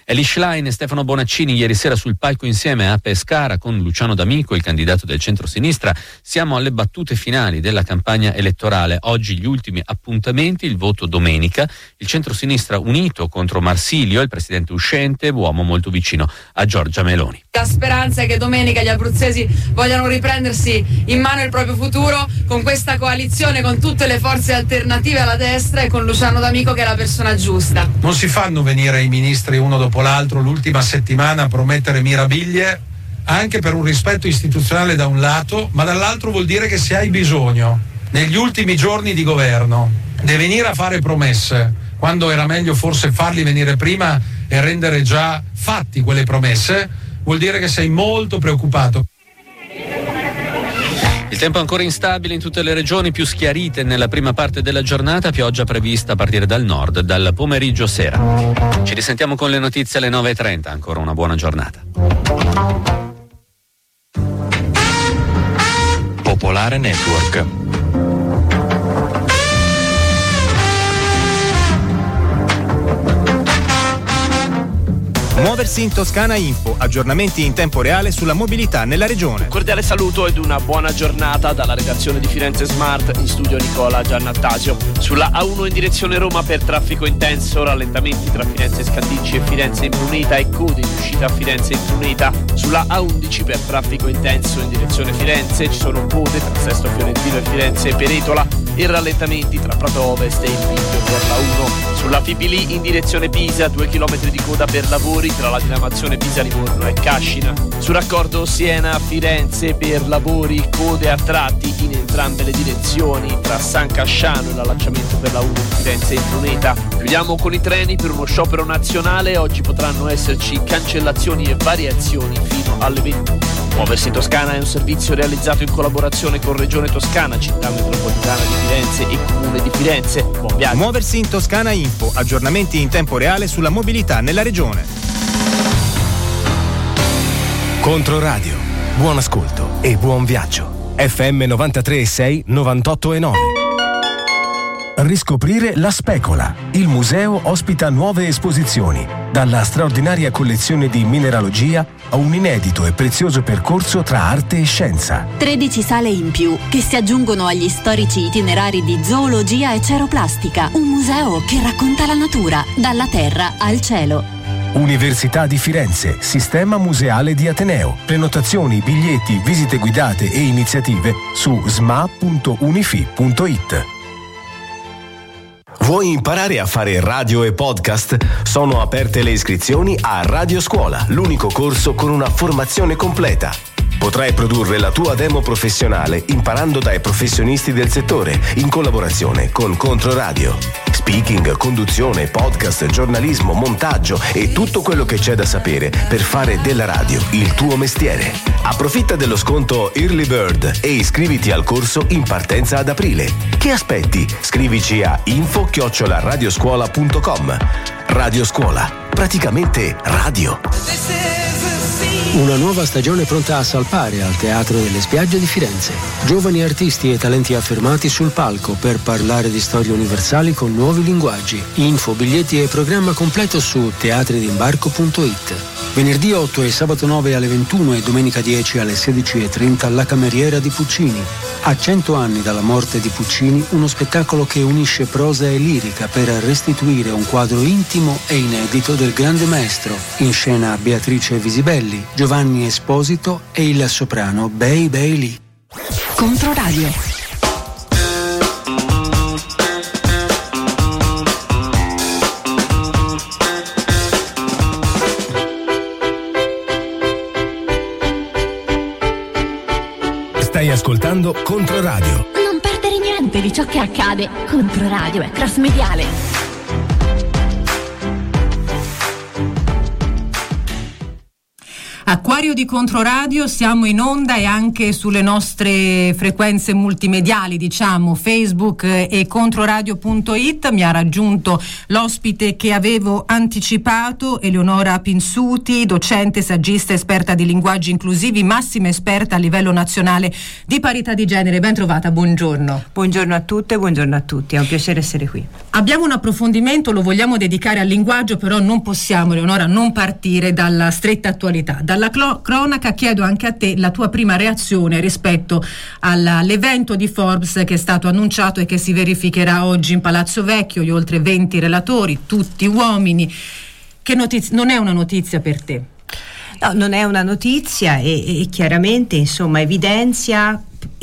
Ellie Schlein e Stefano Bonaccini ieri sera sul palco insieme a Pescara con Luciano D'Amico, il candidato del centro-sinistra. Siamo alle battute finali della campagna elettorale. Oggi gli ultimi appuntamenti, il voto domenica. Il centro-sinistra unito contro Marsilio, il presidente uscente, uomo molto vicino a Giorgia Meloni. La speranza è che domenica gli abruzzesi vogliano riprendersi in mano il proprio futuro con questa coalizione, con tutte le forze alternative alla destra e con Luciano D'Amico che è la persona giusta. Non si fanno venire i ministri uno dopo l'altro l'ultima settimana a promettere mirabiglie, anche per un rispetto istituzionale da un lato, ma dall'altro vuol dire che se hai bisogno negli ultimi giorni di governo di venire a fare promesse, quando era meglio forse farli venire prima e rendere già fatti quelle promesse, vuol dire che sei molto preoccupato. Il tempo è ancora instabile in tutte le regioni, più schiarite nella prima parte della giornata, pioggia prevista a partire dal nord, dal pomeriggio sera. Ci risentiamo con le notizie alle nove e trenta, ancora una buona giornata. Popolare Network. Muoversi in Toscana Info, aggiornamenti in tempo reale sulla mobilità nella regione. Cordiale saluto ed una buona giornata dalla redazione di Firenze Smart, in studio Nicola Giannattasio. Sulla A uno in direzione Roma per traffico intenso, rallentamenti tra Firenze Scandicci e Firenze Imbrunita e code in uscita a Firenze Imbrunita. Sulla A undici per traffico intenso in direzione Firenze ci sono code tra Sesto Fiorentino e Firenze Peretola e rallentamenti tra Prato Ovest e il Picchio per la uno. Sulla Fipili in direzione Pisa, due chilometri di coda per lavori tra la diramazione Pisa-Livorno e Cascina. Sul raccordo Siena-Firenze per lavori, code a tratti in entrambe le direzioni tra San Casciano e l'allacciamento per la uno Firenze e Bruneta. Chiudiamo con i treni per uno sciopero nazionale. Oggi potranno esserci cancellazioni e variazioni fino alle venti. Muoversi in Toscana è un servizio realizzato in collaborazione con Regione Toscana, Città Metropolitana di Firenze e Comune di Firenze. Buon viaggio. Muoversi in Toscana Info, aggiornamenti in tempo reale sulla mobilità nella regione. Controradio, buon ascolto e buon viaggio. F M novantatré e sei, novantotto e nove. Riscoprire La Specola. Il museo ospita nuove esposizioni, dalla straordinaria collezione di mineralogia a un inedito e prezioso percorso tra arte e scienza. tredici sale in più che si aggiungono agli storici itinerari di zoologia e ceroplastica. Un museo che racconta la natura, dalla terra al cielo. Università di Firenze, Sistema Museale di Ateneo. Prenotazioni, biglietti, visite guidate e iniziative su s m a punto unifi punto i t. Vuoi imparare a fare radio e podcast? Sono aperte le iscrizioni a Radio Scuola, l'unico corso con una formazione completa. Potrai produrre la tua demo professionale imparando dai professionisti del settore, in collaborazione con Controradio. Speaking, conduzione, podcast, giornalismo, montaggio e tutto quello che c'è da sapere per fare della radio il tuo mestiere. Approfitta dello sconto Early Bird e iscriviti al corso in partenza ad aprile. Che aspetti? Scrivici a info chiocciola radioscuola punto com. Radio Scuola, praticamente radio. Una nuova stagione pronta a salpare al Teatro delle Spiagge di Firenze. Giovani artisti e talenti affermati sul palco per parlare di storie universali con nuovi linguaggi. Info, biglietti e programma completo su teatridimbarco punto i t. Venerdì otto e sabato nove alle ventuno e domenica dieci alle sedici e trenta La Cameriera di Puccini. A cento anni dalla morte di Puccini, uno spettacolo che unisce prosa e lirica per restituire un quadro intimo e inedito del grande maestro. In scena Beatrice Visibelli, Giovanni Esposito e il soprano Bei Bei Lee. Controradio. Stai ascoltando Controradio. Non perdere niente di ciò che accade. Controradio è cross mediale. A Acquario di Controradio, siamo in onda e anche sulle nostre frequenze multimediali, diciamo Facebook e controradio punto it. Mi ha raggiunto l'ospite che avevo anticipato, Eleonora Pinsuti, docente, saggista, esperta di linguaggi inclusivi, massima esperta a livello nazionale di parità di genere. Ben trovata, buongiorno. Buongiorno a tutte, buongiorno a tutti, è un piacere essere qui. Abbiamo un approfondimento, lo vogliamo dedicare al linguaggio, però non possiamo, Eleonora, non partire dalla stretta attualità. Dalla clo- cronaca chiedo anche a te la tua prima reazione rispetto alla, all'evento di Forbes che è stato annunciato e che si verificherà oggi in Palazzo Vecchio, gli oltre venti relatori, tutti uomini. Che notizia, non è una notizia per te? No, non è una notizia e, e chiaramente insomma evidenzia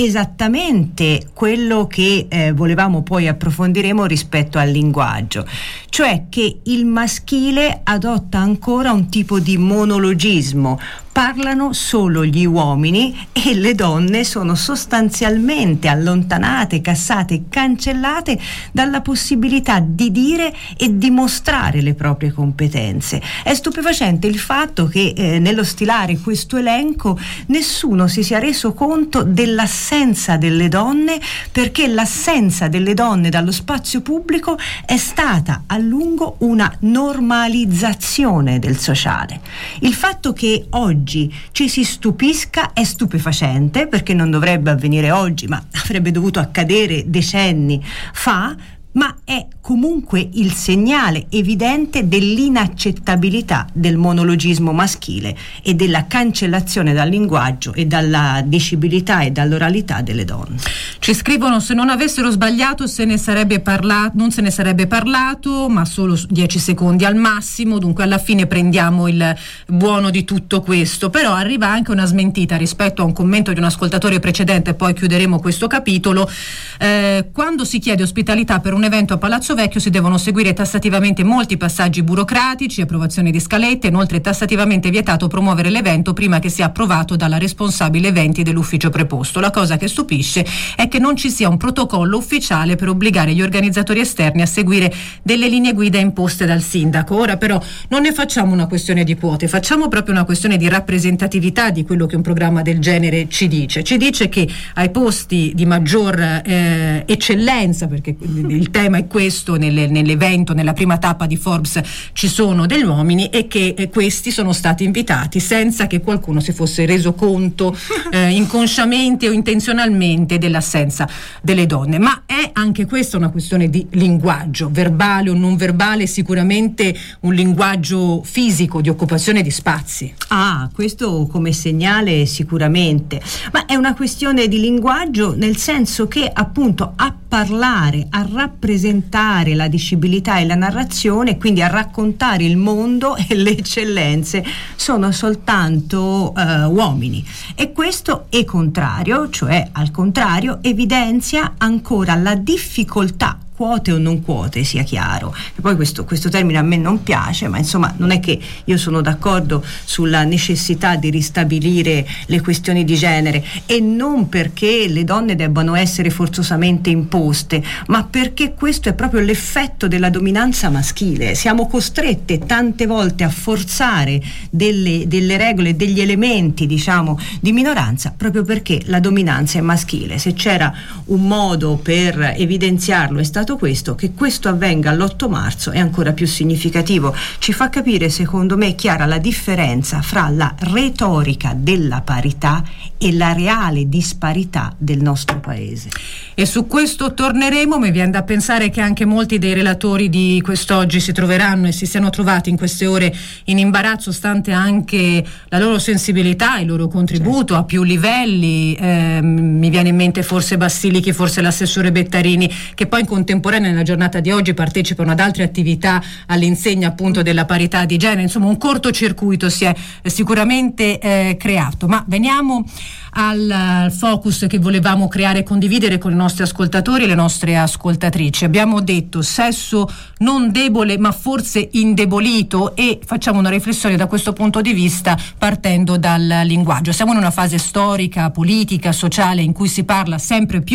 esattamente quello che eh, volevamo poi approfondiremo rispetto al linguaggio, cioè che il maschile adotta ancora un tipo di monologismo, parlano solo gli uomini e le donne sono sostanzialmente allontanate, cassate, cancellate dalla possibilità di dire e dimostrare le proprie competenze. È stupefacente il fatto che eh, nello stilare questo elenco nessuno si sia reso conto dell'assenza delle donne, perché l'assenza delle donne dallo spazio pubblico è stata a lungo una normalizzazione del sociale. Il fatto che oggi ci si stupisca è stupefacente, perché non dovrebbe avvenire oggi, ma avrebbe dovuto accadere decenni fa, ma è comunque il segnale evidente dell'inaccettabilità del monologismo maschile e della cancellazione dal linguaggio e dalla dicibilità e dall'oralità delle donne. Ci scrivono: se non avessero sbagliato se ne sarebbe parlato, non se ne sarebbe parlato, ma solo dieci secondi al massimo, dunque alla fine prendiamo il buono di tutto questo. Però arriva anche una smentita rispetto a un commento di un ascoltatore precedente, poi chiuderemo questo capitolo. Eh, quando si chiede ospitalità per un evento a Palazzo Vecchio si devono seguire tassativamente molti passaggi burocratici, approvazione di scalette, inoltre tassativamente vietato promuovere l'evento prima che sia approvato dalla responsabile eventi dell'ufficio preposto. La cosa che stupisce è che non ci sia un protocollo ufficiale per obbligare gli organizzatori esterni a seguire delle linee guida imposte dal sindaco. Ora però non ne facciamo una questione di quote, facciamo proprio una questione di rappresentatività di quello che un programma del genere ci dice. Ci dice che ai posti di maggior eh, eccellenza, perché il tema è questo, nelle, nell'evento, nella prima tappa di Forbes ci sono degli uomini e che eh, questi sono stati invitati senza che qualcuno si fosse reso conto eh, inconsciamente o intenzionalmente dell'assenza delle donne. Ma è anche questa una questione di linguaggio, verbale o non verbale, sicuramente un linguaggio fisico di occupazione di spazi. Ah, questo come segnale sicuramente, ma è una questione di linguaggio nel senso che appunto a parlare, a rappresentare la dicibilità e la narrazione, quindi a raccontare il mondo e le eccellenze, sono soltanto uh, uomini. E questo è contrario, cioè al contrario evidenzia ancora la difficoltà, quote o non quote, sia chiaro. E poi questo, questo termine a me non piace, ma insomma non è che io sono d'accordo sulla necessità di ristabilire le questioni di genere, e non perché le donne debbano essere forzosamente imposte, ma perché questo è proprio l'effetto della dominanza maschile. Siamo costrette tante volte a forzare delle, delle regole, degli elementi, diciamo, di minoranza, proprio perché la dominanza è maschile. Se c'era un modo per evidenziarlo è stato questo. Che questo avvenga all'otto marzo è ancora più significativo. Ci fa capire, secondo me, chiara la differenza fra la retorica della parità e la reale disparità del nostro paese. E su questo torneremo. Mi viene da pensare che anche molti dei relatori di quest'oggi si troveranno e si siano trovati in queste ore in imbarazzo, stante anche la loro sensibilità, il loro contributo a più livelli. Eh, mi viene in mente forse Bassilichi, forse l'assessore Bettarini, che poi in contemporanea nella giornata di oggi partecipano ad altre attività all'insegna appunto della parità di genere. Insomma, un cortocircuito si è sicuramente eh, creato. Ma veniamo al, al focus che volevamo creare e condividere con i nostri ascoltatori e le nostre ascoltatrici. Abbiamo detto sesso non debole ma forse indebolito, e facciamo una riflessione da questo punto di vista partendo dal linguaggio. Siamo in una fase storica, politica, sociale in cui si parla sempre più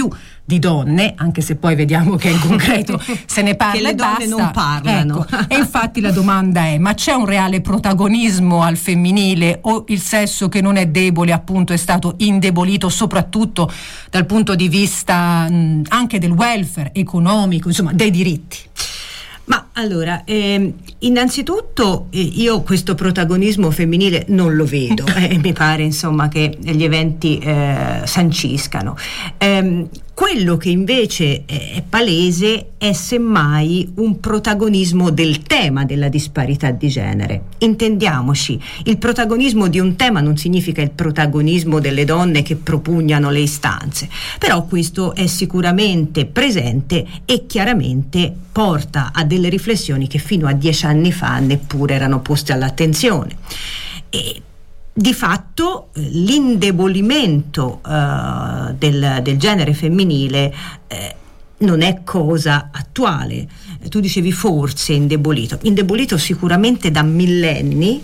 di donne, anche se poi vediamo che in concreto se ne parla che le e donne basta. non parlano. Ecco. E infatti la domanda è: ma c'è un reale protagonismo al femminile, o il sesso che non è debole appunto è stato indebolito soprattutto dal punto di vista mh, anche del welfare economico, insomma dei diritti? Ma allora, ehm, innanzitutto eh, io questo protagonismo femminile non lo vedo e eh, mi pare insomma che gli eventi eh, sanciscano. Ehm, quello che invece è palese è semmai un protagonismo del tema della disparità di genere. Intendiamoci, il protagonismo di un tema non significa il protagonismo delle donne che propugnano le istanze, però questo è sicuramente presente e chiaramente porta a delle riflessioni che fino a dieci anni fa neppure erano poste all'attenzione. E di fatto l'indebolimento uh, del, del genere femminile eh, non è cosa attuale. Tu dicevi forse indebolito, indebolito sicuramente da millenni,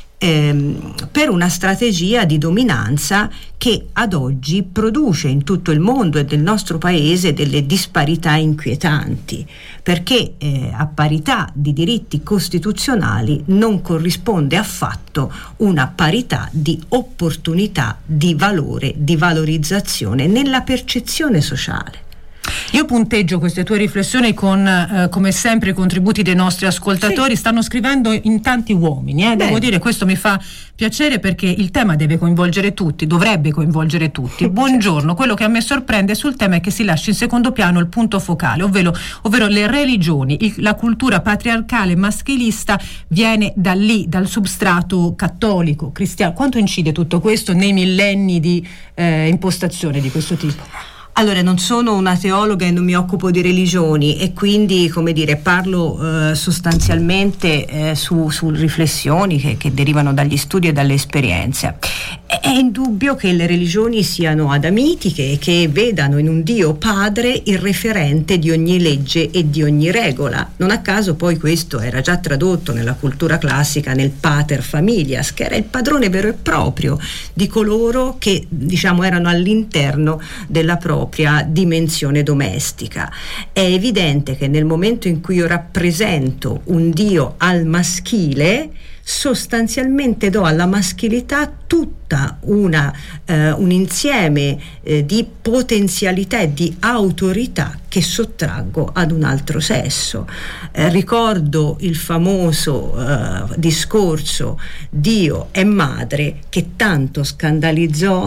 ehm, per una strategia di dominanza che ad oggi produce in tutto il mondo e nel nostro paese delle disparità inquietanti, perché eh, a parità di diritti costituzionali non corrisponde affatto una parità di opportunità, di valore, di valorizzazione nella percezione sociale. Io punteggio queste tue riflessioni con, eh, come sempre, i contributi dei nostri ascoltatori. Sì. Stanno scrivendo in tanti uomini, eh. Devo dire, questo mi fa piacere perché il tema deve coinvolgere tutti, dovrebbe coinvolgere tutti. Buongiorno, quello che a me sorprende sul tema è che si lascia in secondo piano il punto focale, ovvero, ovvero le religioni, il, la cultura patriarcale maschilista viene da lì, dal substrato cattolico, cristiano. Quanto incide tutto questo nei millenni di eh, impostazione di questo tipo? Allora, non sono una teologa e non mi occupo di religioni e quindi, come dire, parlo eh, sostanzialmente eh, su, su riflessioni che, che derivano dagli studi e dalle esperienze. È indubbio che le religioni siano adamitiche e che vedano in un Dio padre il referente di ogni legge e di ogni regola. Non a caso poi questo era già tradotto nella cultura classica nel pater familias, che era il padrone vero e proprio di coloro che, diciamo, erano all'interno della propria dimensione domestica. È evidente che nel momento in cui io rappresento un Dio al maschile, sostanzialmente do alla maschilità tutta una, eh, un insieme eh, di potenzialità e di autorità che sottraggo ad un altro sesso. Eh, ricordo il famoso eh, discorso Dio è madre che tanto scandalizzò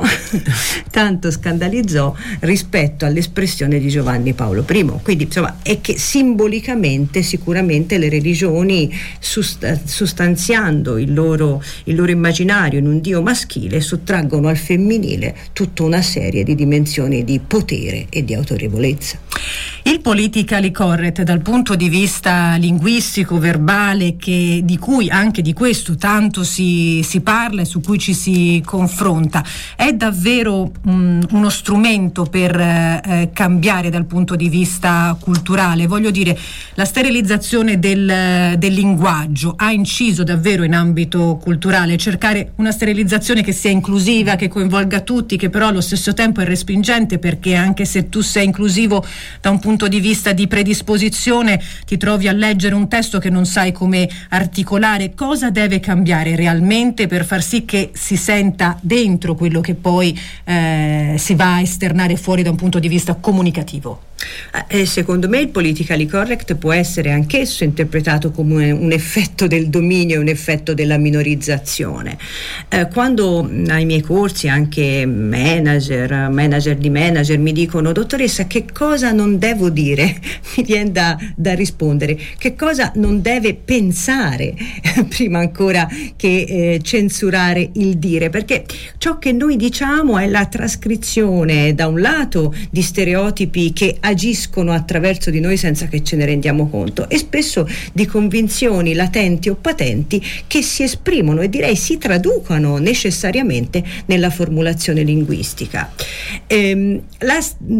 tanto scandalizzò rispetto all'espressione di Giovanni Paolo primo. Quindi insomma è che simbolicamente sicuramente le religioni sust- sostanziando il loro, il loro immaginario in un Dio maschile sottraggono al femminile tutta una serie di dimensioni di potere e di autorevolezza. Il politically correct dal punto di vista linguistico, verbale, che, di cui anche di questo tanto si, si parla e su cui ci si confronta, è davvero mh, uno strumento per eh, cambiare dal punto di vista culturale? Voglio dire, la sterilizzazione del, del linguaggio ha inciso davvero in ambito culturale, cercare una sterilizzazione che sia inclusiva, che coinvolga tutti, che però allo stesso tempo è respingente, perché anche se tu sei inclusivo da un punto di vista di predisposizione ti trovi a leggere un testo che non sai come articolare. Cosa deve cambiare realmente per far sì che si senta dentro quello che poi eh, si va a esternare fuori da un punto di vista comunicativo? Eh, secondo me il politically correct può essere anch'esso interpretato come un effetto del dominio e un effetto della minorizzazione. Eh, quando ai miei corsi anche manager, manager di manager mi dicono: dottoressa, che cosa non devo dire? Mi viene da, da rispondere: che cosa non deve pensare prima ancora che eh, censurare il dire, perché ciò che noi diciamo è la trascrizione da un lato di stereotipi che agiscono attraverso di noi senza che ce ne rendiamo conto, e spesso di convinzioni latenti o patenti che si esprimono e direi si traducono necessariamente nella formulazione linguistica. Ehm, la,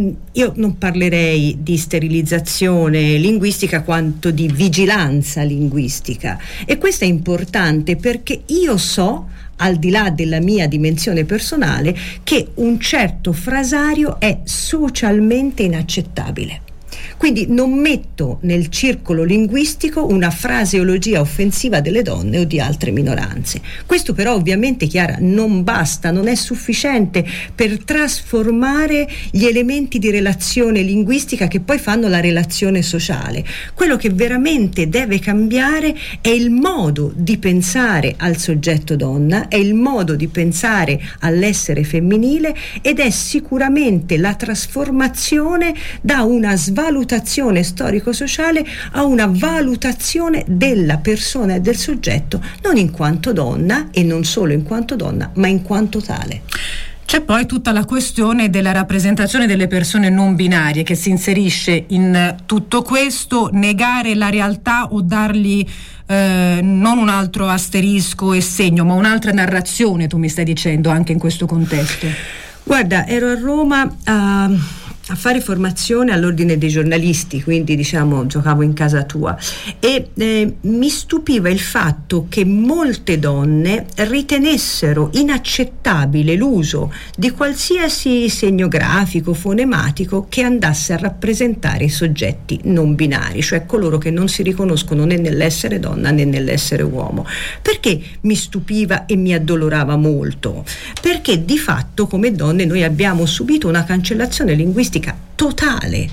io non parlerei di sterilizzazione linguistica quanto di vigilanza linguistica, e questo è importante perché io so al di là della mia dimensione personale, che un certo frasario è socialmente inaccettabile. Quindi non metto nel circolo linguistico una fraseologia offensiva delle donne o di altre minoranze. Questo però ovviamente, Chiara, non basta, non è sufficiente per trasformare gli elementi di relazione linguistica che poi fanno la relazione sociale. Quello che veramente deve cambiare è il modo di pensare al soggetto donna, è il modo di pensare all'essere femminile, ed è sicuramente la trasformazione da una svalutazione storico-sociale a una valutazione della persona e del soggetto non in quanto donna, e non solo in quanto donna, ma in quanto tale. C'è poi tutta la questione della rappresentazione delle persone non binarie che si inserisce in tutto questo. Negare la realtà o dargli eh, non un altro asterisco e segno, ma un'altra narrazione, tu mi stai dicendo, anche in questo contesto. Guarda, ero a Roma a... a fare formazione all'ordine dei giornalisti, quindi diciamo giocavo in casa tua, e eh, mi stupiva il fatto che molte donne ritenessero inaccettabile l'uso di qualsiasi segno grafico, fonematico che andasse a rappresentare i soggetti non binari, cioè coloro che non si riconoscono né nell'essere donna né nell'essere uomo. Perché mi stupiva e mi addolorava molto? Perché di fatto come donne noi abbiamo subito una cancellazione linguistica totale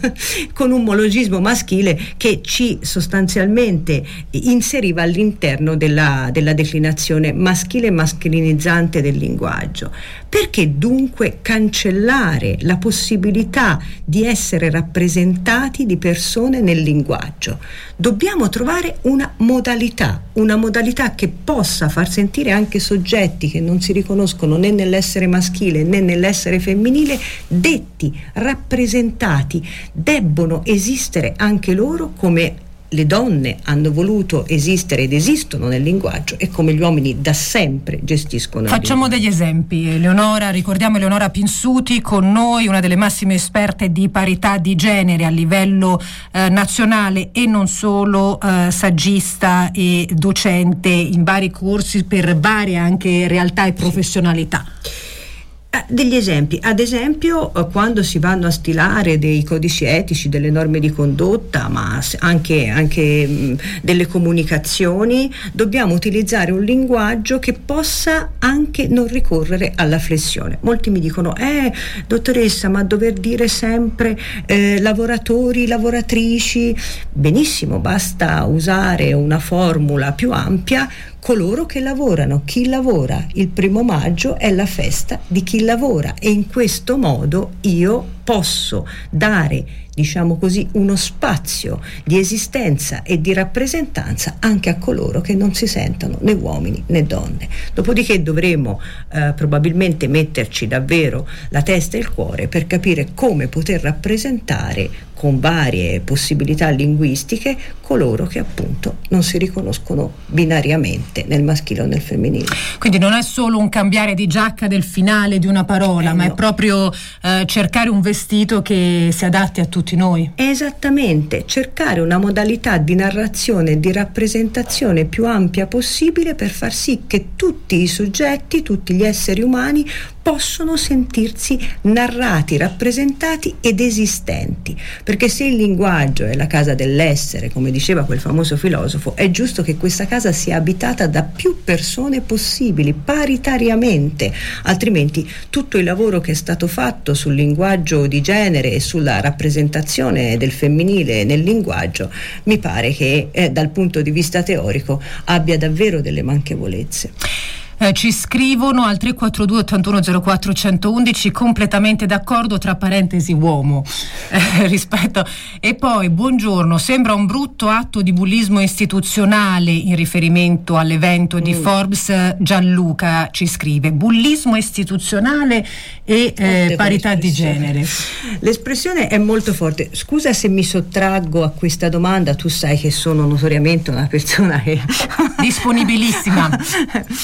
con un mologismo maschile che ci sostanzialmente inseriva all'interno della, della declinazione maschile e mascolinizzante del linguaggio. Perché dunque cancellare la possibilità di essere rappresentati di persone nel linguaggio? Dobbiamo trovare una modalità, una modalità che possa far sentire anche soggetti che non si riconoscono né nell'essere maschile né nell'essere femminile detti, rappresentati. Debbono esistere anche loro come le donne hanno voluto esistere ed esistono nel linguaggio e come gli uomini da sempre gestiscono. Facciamo degli esempi. Eleonora, ricordiamo Eleonora Pinsuti con noi, una delle massime esperte di parità di genere a livello eh, nazionale e non solo, eh, saggista e docente in vari corsi per varie anche realtà e professionalità. Degli esempi, ad esempio quando si vanno a stilare dei codici etici, delle norme di condotta, ma anche, anche mh, delle comunicazioni, dobbiamo utilizzare un linguaggio che possa anche non ricorrere alla flessione. Molti mi dicono, eh dottoressa, ma dover dire sempre eh, lavoratori, lavoratrici, benissimo, basta usare una formula più ampia: coloro che lavorano. Chi lavora il primo maggio è la festa di chi lavora, e in questo modo io posso dare, diciamo così, uno spazio di esistenza e di rappresentanza anche a coloro che non si sentono né uomini né donne. Dopodiché dovremo eh, probabilmente metterci davvero la testa e il cuore per capire come poter rappresentare con varie possibilità linguistiche coloro che appunto non si riconoscono binariamente nel maschile o nel femminile. Quindi non è solo un cambiare di giacca del finale di una parola, eh, ma no. È proprio eh, cercare un vestito che si adatti a tutti noi. Esattamente, cercare una modalità di narrazione e di rappresentazione più ampia possibile per far sì che tutti i soggetti, tutti gli esseri umani possono sentirsi narrati, rappresentati ed esistenti, perché se il linguaggio è la casa dell'essere, come diceva quel famoso filosofo, è giusto che questa casa sia abitata da più persone possibili, paritariamente, altrimenti tutto il lavoro che è stato fatto sul linguaggio di genere e sulla rappresentazione del femminile nel linguaggio mi pare che eh, dal punto di vista teorico abbia davvero delle manchevolezze. Eh, ci scrivono al tre quattro due ottantuno zero quattro centoundici, completamente d'accordo, tra parentesi uomo, eh, rispetto. E poi buongiorno, sembra un brutto atto di bullismo istituzionale, in riferimento all'evento mm. di Forbes. Gianluca ci scrive bullismo istituzionale e eh, parità di genere. L'espressione è molto forte. Scusa se mi sottraggo a questa domanda, tu sai che sono notoriamente una persona che disponibilissima che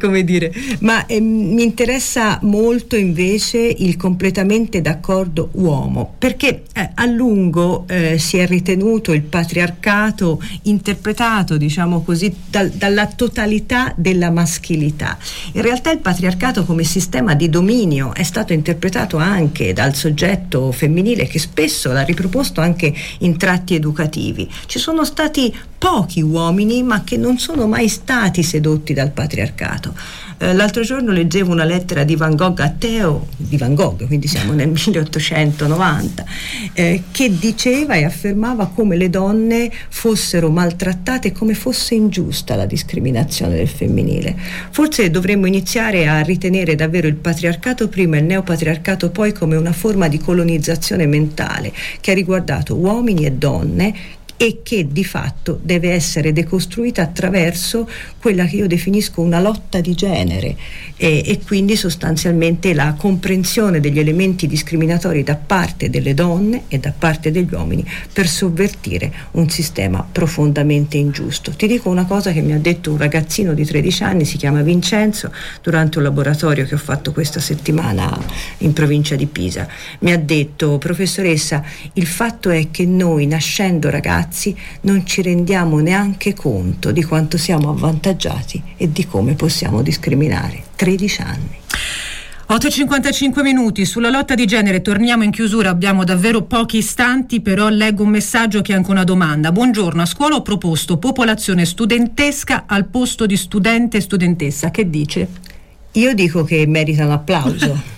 come dire, ma eh, mi interessa molto invece il completamente d'accordo uomo, perché eh, a lungo eh, si è ritenuto il patriarcato interpretato, diciamo così, dal, dalla totalità della maschilità. In realtà il patriarcato come sistema di dominio è stato interpretato anche dal soggetto femminile, che spesso l'ha riproposto anche in tratti educativi. Ci sono stati pochi uomini, ma che non sono mai stati sedotti dal patriarcato. Eh, l'altro giorno leggevo una lettera di Van Gogh a Theo, di Van Gogh, quindi siamo nel milleottocentonovanta, eh, che diceva e affermava come le donne fossero maltrattate e come fosse ingiusta la discriminazione del femminile. Forse dovremmo iniziare a ritenere davvero il patriarcato prima e il neopatriarcato poi come una forma di colonizzazione mentale che ha riguardato uomini e donne, e che di fatto deve essere decostruita attraverso quella che io definisco una lotta di genere e, e quindi sostanzialmente la comprensione degli elementi discriminatori da parte delle donne e da parte degli uomini per sovvertire un sistema profondamente ingiusto. Ti dico una cosa che mi ha detto un ragazzino di tredici anni, si chiama Vincenzo, durante un laboratorio che ho fatto questa settimana in provincia di Pisa. Mi ha detto: professoressa, il fatto è che noi nascendo ragazzi non ci rendiamo neanche conto di quanto siamo avvantaggiati e di come possiamo discriminare. tredici anni. otto e cinquantacinque minuti, sulla lotta di genere torniamo in chiusura, abbiamo davvero pochi istanti, però leggo un messaggio che è anche una domanda. Buongiorno, a scuola ho proposto popolazione studentesca al posto di studente e studentessa, che dice? Io dico che merita un applauso.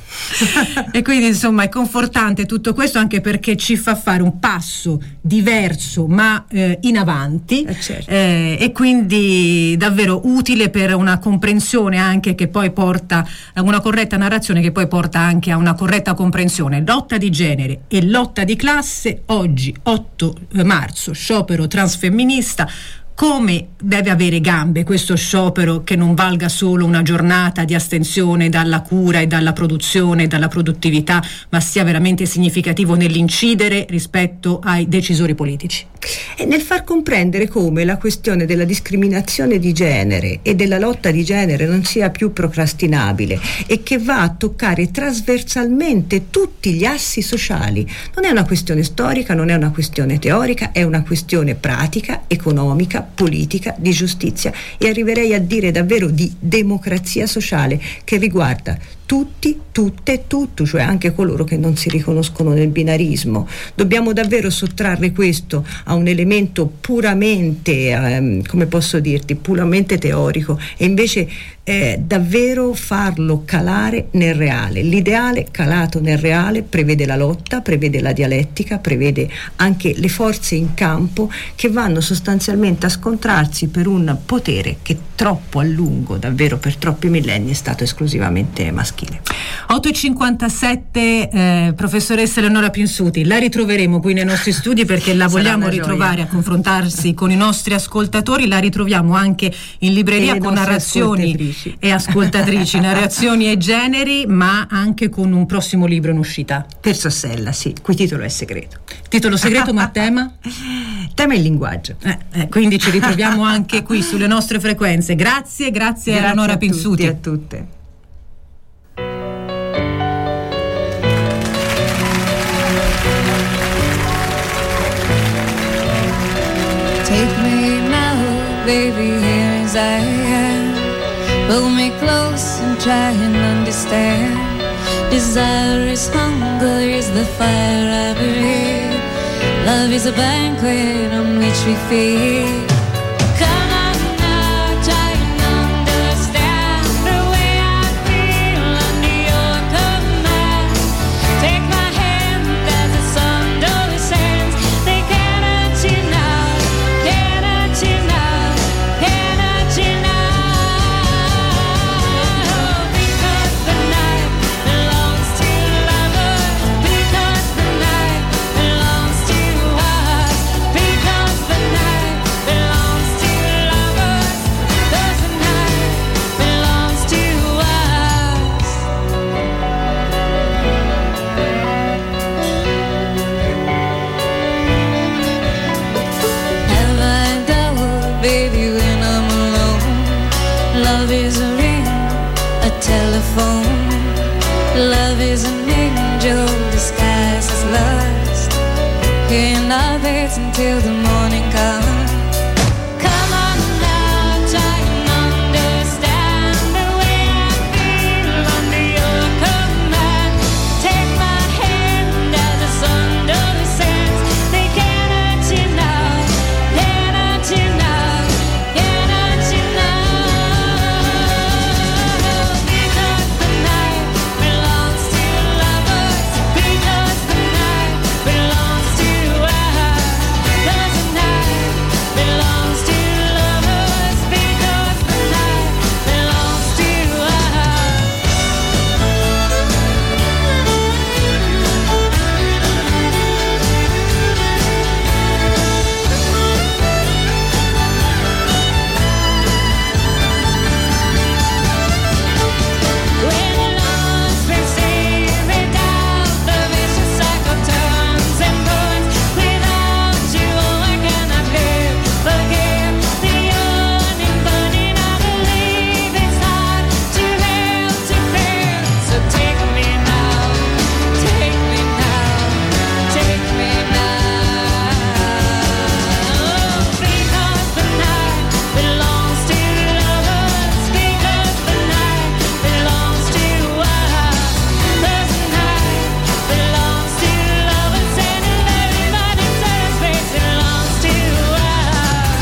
E quindi insomma è confortante tutto questo, anche perché ci fa fare un passo diverso ma eh, in avanti, eh certo. eh, e quindi davvero utile per una comprensione anche che poi porta a una corretta narrazione, che poi porta anche a una corretta comprensione. Lotta di genere e lotta di classe, oggi otto marzo, sciopero transfemminista. Come deve avere gambe questo sciopero, che non valga solo una giornata di astensione dalla cura e dalla produzione e dalla produttività, ma sia veramente significativo nell'incidere rispetto ai decisori politici? E nel far comprendere come la questione della discriminazione di genere e della lotta di genere non sia più procrastinabile e che va a toccare trasversalmente tutti gli assi sociali. Non è una questione storica, non è una questione teorica, è una questione pratica, economica, politica, di giustizia e arriverei a dire davvero di democrazia sociale, che riguarda tutti, tutte e tutto, cioè anche coloro che non si riconoscono nel binarismo. Dobbiamo davvero sottrarre questo a un elemento puramente, ehm, come posso dirti, puramente teorico e invece eh, davvero farlo calare nel reale. L'ideale calato nel reale prevede la lotta, prevede la dialettica, prevede anche le forze in campo che vanno sostanzialmente a scontrarsi per un potere che troppo a lungo, davvero per troppi millenni, è stato esclusivamente maschile. otto e cinquantasette, eh, professoressa Eleonora Pinsuti, la ritroveremo qui nei nostri studi perché la vogliamo ritrovare a confrontarsi con i nostri ascoltatori. La ritroviamo anche in libreria con narrazioni e ascoltatrici, narrazioni e generi, ma anche con un prossimo libro in uscita. Per Sassella, sì, cui titolo è segreto. Titolo segreto, ma tema? Tema il linguaggio. Eh, eh, quindi ci ritroviamo anche qui sulle nostre frequenze. Grazie, grazie, grazie a Eleonora Pinsuti. Grazie a tutte. Take me now, baby, here as I am. Pull me close and try and understand. Desire is hunger, is the fire I breathe. Love is a banquet on which we feed. Come on now, try and understand the way I feel under your command. Take my hand as the sun descends. They cannot you now, cannot you now, cannot you now. Because the night belongs to lovers. Because the night belongs to us. Because the night belongs phone. Love is an angel disguised as lust. In our beds until the morning comes. Come on now, try and understand the way I feel under your command. Take my hand as the sun descends. They can't hurt you now, can't hurt you now, can't hurt you now. Because the night belongs to lovers. Because the night belongs to us. Because the night belongs to lovers. Because the night belongs to When love's been saved without the vicious cycle turns and burns. Without you, I cannot live. Forgive the yearning, burning. I believe it's hard to help to bear. So take me now, take me now, take me now. Because the night belongs to lovers. Because the night belongs to us. Because the night belongs to lovers. And everybody says it belongs to us.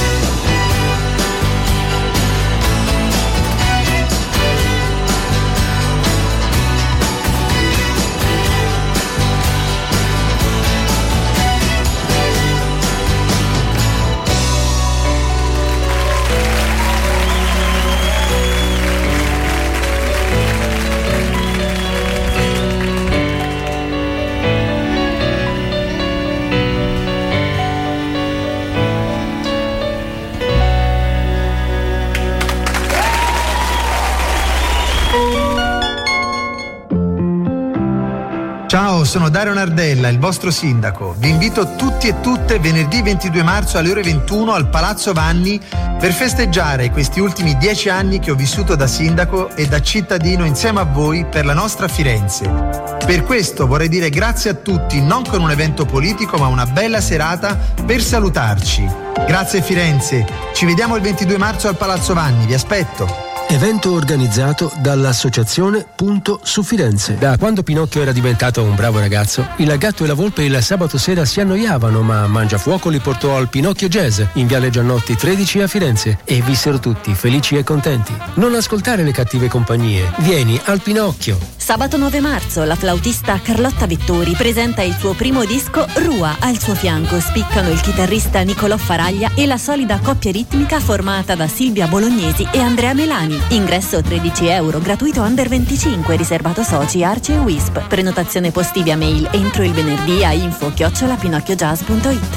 Ciao, sono Dario Nardella, il vostro sindaco. Vi invito tutti e tutte venerdì ventidue marzo alle ore ventuno al Palazzo Vanni per festeggiare questi ultimi dieci anni che ho vissuto da sindaco e da cittadino insieme a voi per la nostra Firenze. Per questo vorrei dire grazie a tutti, non con un evento politico, ma una bella serata per salutarci. Grazie Firenze, ci vediamo il ventidue marzo al Palazzo Vanni, vi aspetto. Evento organizzato dall'associazione Punto su Firenze. Da quando Pinocchio era diventato un bravo ragazzo, il gatto e la volpe il sabato sera si annoiavano, ma Mangiafuoco li portò al Pinocchio Jazz in Viale Giannotti tredici a Firenze e vissero tutti felici e contenti. Non ascoltare le cattive compagnie, vieni al Pinocchio. Sabato nove marzo la flautista Carlotta Vettori presenta il suo primo disco Rua. Al suo fianco spiccano il chitarrista Nicolò Faraglia e la solida coppia ritmica formata da Silvia Bolognesi e Andrea Melani. Ingresso tredici euro, gratuito under venticinque, riservato soci, Arci e Wisp. Prenotazione posti via mail entro il venerdì a info chiocciola pinocchiojazz punto it.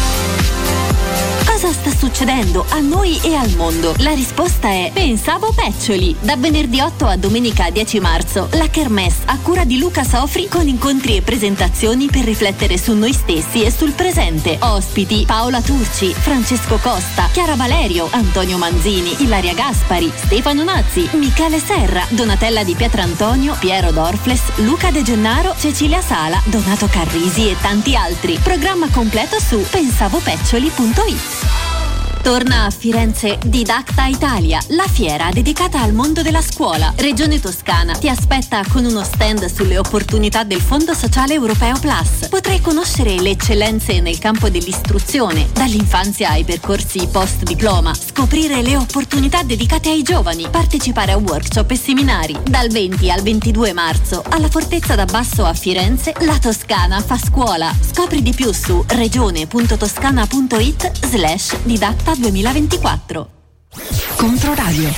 Cosa sta succedendo a noi e al mondo? La risposta è Pensavo Peccioli. Da venerdì otto a domenica dieci marzo, la Kermesse a cura di Luca Sofri con incontri e presentazioni per riflettere su noi stessi e sul presente. Ospiti Paola Turci, Francesco Costa, Chiara Valerio, Antonio Manzini, Ilaria Gaspari, Stefano Nazzi, Michele Serra, Donatella Di Pietrantonio, Piero Dorfles, Luca De Gennaro, Cecilia Sala, Donato Carrisi e tanti altri. Programma completo su pensavopeccioli punto it. Torna a Firenze Didacta Italia, la fiera dedicata al mondo della scuola. Regione Toscana ti aspetta con uno stand sulle opportunità del Fondo Sociale Europeo Plus. Potrai conoscere le eccellenze nel campo dell'istruzione, dall'infanzia ai percorsi post diploma, scoprire le opportunità dedicate ai giovani, partecipare a workshop e seminari. Dal venti al ventidue marzo alla Fortezza d'Abbasso a Firenze, la Toscana fa scuola. Scopri di più su regione.toscana punto it slash didatta duemilaventiquattro. Controradio.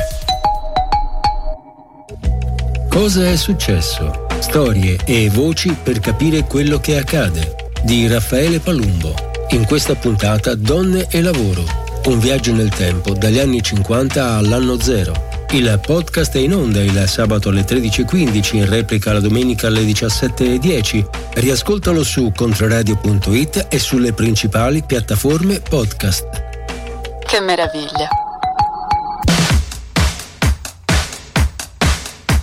Cosa è successo? Storie e voci per capire quello che accade. Di Raffaele Palumbo. In questa puntata Donne e lavoro. Un viaggio nel tempo dagli anni cinquanta all'anno zero. Il podcast è in onda il sabato alle tredici e quindici, in replica la domenica alle diciassette e dieci. Riascoltalo su controradio punto it e sulle principali piattaforme podcast. Che meraviglia!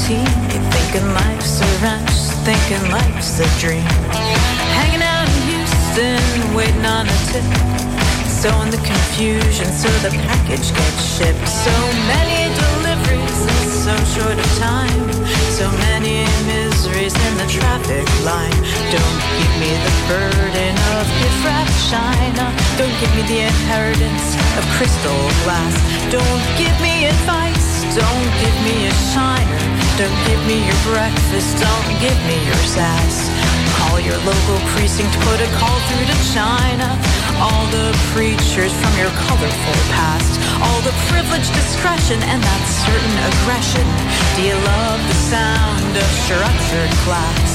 tea, thinking life's a ranch, thinking life's a dream. Hanging out in Houston, waiting on a tip. So in the confusion, so the package gets shipped. So many deliveries in so short a time. So many miseries in the traffic line. Don't give me the burden of gift-wrapped china. Don't give me the inheritance of crystal glass. Don't give me advice, don't give me a shiner. Don't give me your breakfast, don't give me your sass. Call your local precinct, put a call through to China. All the preachers from your colorful past. All the privileged discretion and that certain aggression. Do you love the sound of Shropshire glass?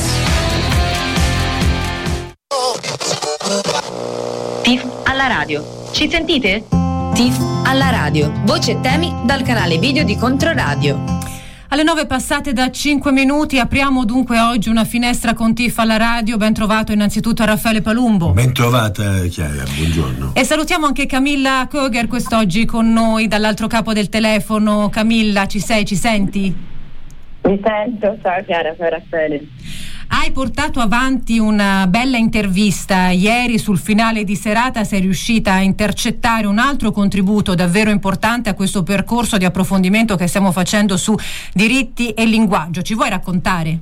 T I F alla radio. Ci sentite? T I F alla radio. Voci e temi dal canale video di Controradio. Alle nove passate da cinque minuti apriamo dunque oggi una finestra con T I F alla radio. Ben trovato innanzitutto a Raffaele Palumbo. Ben trovata Chiara, buongiorno. E salutiamo anche Camilla Koger quest'oggi con noi dall'altro capo del telefono. Camilla, ci sei, ci senti? Mi sento, ciao Chiara, ciao Raffaele. Hai portato avanti una bella intervista ieri. Sul finale di serata sei riuscita a intercettare un altro contributo davvero importante a questo percorso di approfondimento che stiamo facendo su diritti e linguaggio. Ci vuoi raccontare?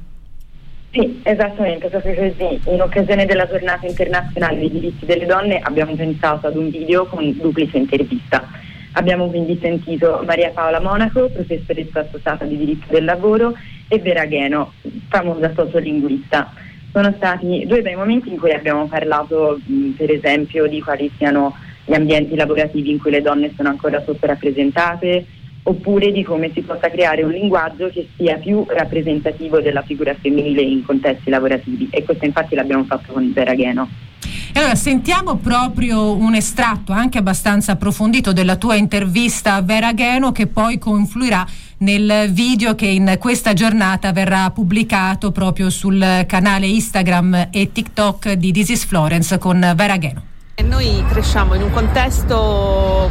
Sì, esattamente, proprio così. In occasione della giornata internazionale dei diritti delle donne abbiamo pensato ad un video con duplice intervista. Abbiamo quindi sentito Maria Paola Monaco, professoressa associata di diritto del lavoro, e Vera Gheno, famosa sociolinguista. Sono stati due bei momenti in cui abbiamo parlato, mh, per esempio, di quali siano gli ambienti lavorativi in cui le donne sono ancora sottorappresentate, oppure di come si possa creare un linguaggio che sia più rappresentativo della figura femminile in contesti lavorativi. E questo infatti l'abbiamo fatto con Vera Gheno. E allora sentiamo proprio un estratto anche abbastanza approfondito della tua intervista a Vera Gheno, che poi confluirà nel video che in questa giornata verrà pubblicato proprio sul canale Instagram e TikTok di This is Florence con Vera Gheno. Noi cresciamo in un contesto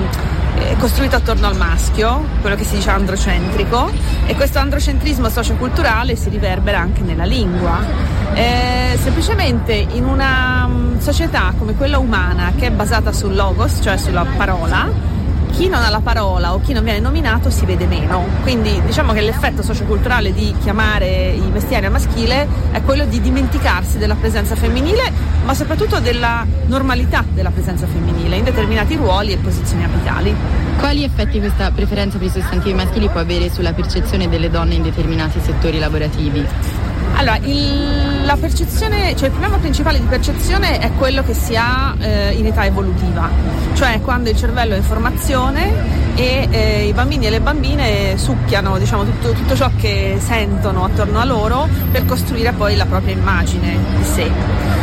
mh, costruito attorno al maschio, quello che si dice androcentrico, e questo androcentrismo socioculturale si riverbera anche nella lingua. Eh, semplicemente in una um, società come quella umana, che è basata sul logos, cioè sulla parola, chi non ha la parola o chi non viene nominato si vede meno. Quindi diciamo che l'effetto socioculturale di chiamare i mestieri a maschile è quello di dimenticarsi della presenza femminile, ma soprattutto della normalità della presenza femminile in determinati ruoli e posizioni apicali. Quali effetti questa preferenza per i sostantivi maschili può avere sulla percezione delle donne in determinati settori lavorativi? Allora, il, la percezione, cioè il problema principale di percezione è quello che si ha eh, in età evolutiva, cioè quando il cervello è in formazione e eh, i bambini e le bambine succhiano, diciamo, tutto, tutto ciò che sentono attorno a loro per costruire poi la propria immagine di sé.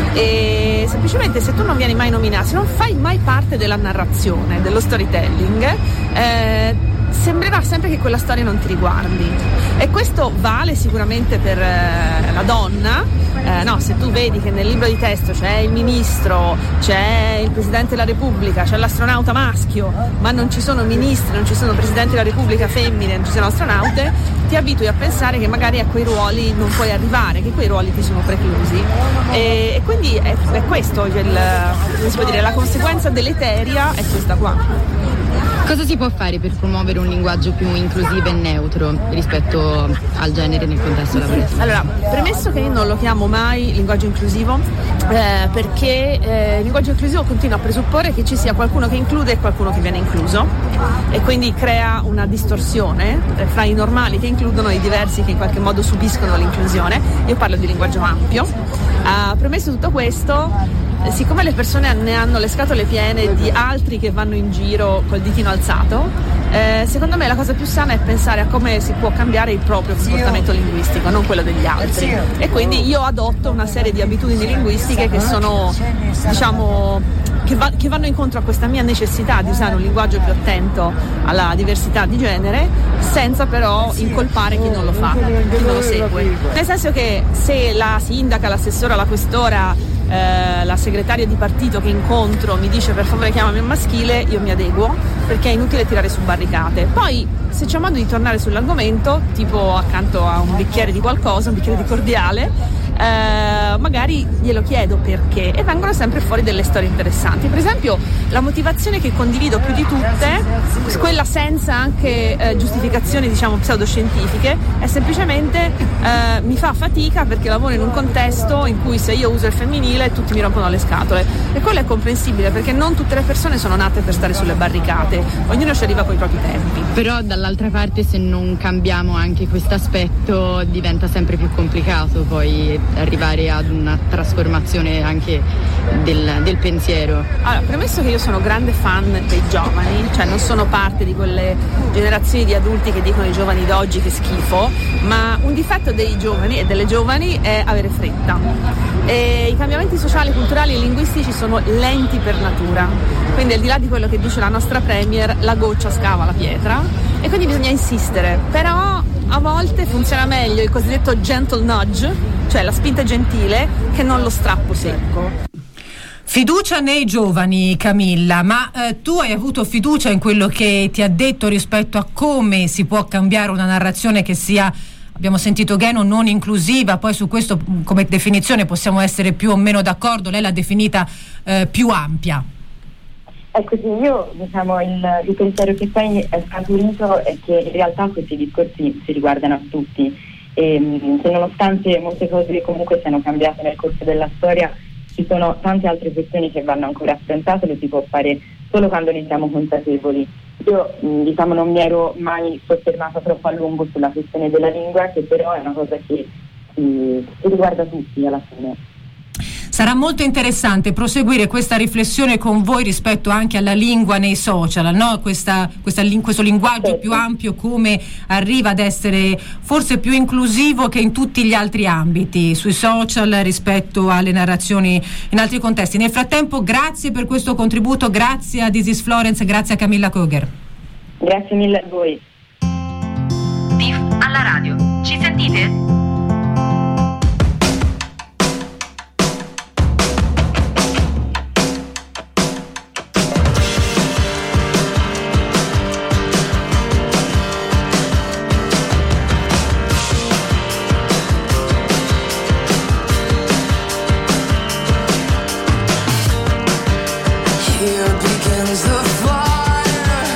E semplicemente se tu non vieni mai nominato, se non fai mai parte della narrazione, dello storytelling, eh, sembrerà sempre che quella storia non ti riguardi, e questo vale sicuramente per eh, la donna. Eh, no, se tu vedi che nel libro di testo c'è il ministro, c'è il presidente della Repubblica, c'è l'astronauta maschio, ma non ci sono ministri, non ci sono presidenti della Repubblica femmine, non ci sono astronaute, ti abitui a pensare che magari a quei ruoli non puoi arrivare, che quei ruoli ti sono preclusi, e, e quindi è, è questo il, come si può dire, la conseguenza deleteria è questa qua. Cosa si può fare per promuovere un linguaggio più inclusivo e neutro rispetto al genere nel contesto lavorativo? Allora, premesso che io non lo chiamo mai linguaggio inclusivo, eh, perché eh, il linguaggio inclusivo continua a presupporre che ci sia qualcuno che include e qualcuno che viene incluso, e quindi crea una distorsione fra i normali che includono e i diversi che in qualche modo subiscono l'inclusione. Io parlo di linguaggio ampio. Uh, premesso tutto questo, siccome le persone ne hanno le scatole piene di altri che vanno in giro col ditino alzato, eh, secondo me la cosa più sana è pensare a come si può cambiare il proprio comportamento linguistico, non quello degli altri. E quindi io adotto una serie di abitudini linguistiche che sono, diciamo, che, va, che vanno incontro a questa mia necessità di usare un linguaggio più attento alla diversità di genere, senza però incolpare chi non lo fa, chi non lo segue. Nel senso che se la sindaca, l'assessora, la questora eh, la segretaria di partito che incontro mi dice per favore chiamami al maschile, io mi adeguo, perché è inutile tirare su barricate. Poi se c'è modo di tornare sull'argomento, tipo accanto a un bicchiere di qualcosa, un bicchiere di cordiale, eh, magari glielo chiedo perché, e vengono sempre fuori delle storie interessanti. Per esempio la motivazione che condivido più di tutte, quella senza anche eh, giustificazioni diciamo pseudoscientifiche, è semplicemente eh, mi fa fatica perché lavoro in un contesto in cui se io uso il femminile tutti mi rompono le scatole, e quello è comprensibile perché non tutte le persone sono nate per stare sulle barricate, ognuno ci arriva con i propri tempi. Però dall'altra parte se non cambiamo anche questo aspetto diventa sempre più complicato poi arrivare ad una trasformazione anche del, del pensiero. Allora, premesso che io sono grande fan dei giovani, cioè non sono parte di quelle generazioni di adulti che dicono i giovani d'oggi che schifo, ma un difetto dei giovani e delle giovani è avere fretta. E i cambiamenti sociali, culturali e linguistici sono lenti per natura, quindi al di là di quello che dice la nostra premier, la goccia scava la pietra e quindi bisogna insistere, però a volte funziona meglio il cosiddetto gentle nudge, cioè la spinta gentile, che non lo strappo secco. Fiducia nei giovani, Camilla, ma eh, tu hai avuto fiducia in quello che ti ha detto rispetto a come si può cambiare una narrazione che sia, abbiamo sentito Geno, non inclusiva, poi su questo come definizione possiamo essere più o meno d'accordo, lei l'ha definita eh, più ampia. Ecco, sì, io diciamo il, il pensiero che poi è scaturito è che in realtà questi discorsi si riguardano a tutti e che nonostante molte cose comunque siano cambiate nel corso della storia, ci sono tante altre questioni che vanno ancora affrontate, lo si può fare solo quando ne siamo consapevoli. Io diciamo non mi ero mai soffermata troppo a lungo sulla questione della lingua, che però è una cosa che si, si riguarda tutti alla fine. Sarà molto interessante proseguire questa riflessione con voi rispetto anche alla lingua nei social, no? Questa, questa, questo linguaggio più ampio, come arriva ad essere forse più inclusivo che in tutti gli altri ambiti, sui social rispetto alle narrazioni in altri contesti. Nel frattempo grazie per questo contributo, grazie a This is Florence, grazie a Camilla Koger. Grazie mille a voi. Tif alla radio, ci sentite?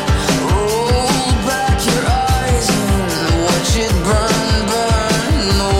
Burn, burn, no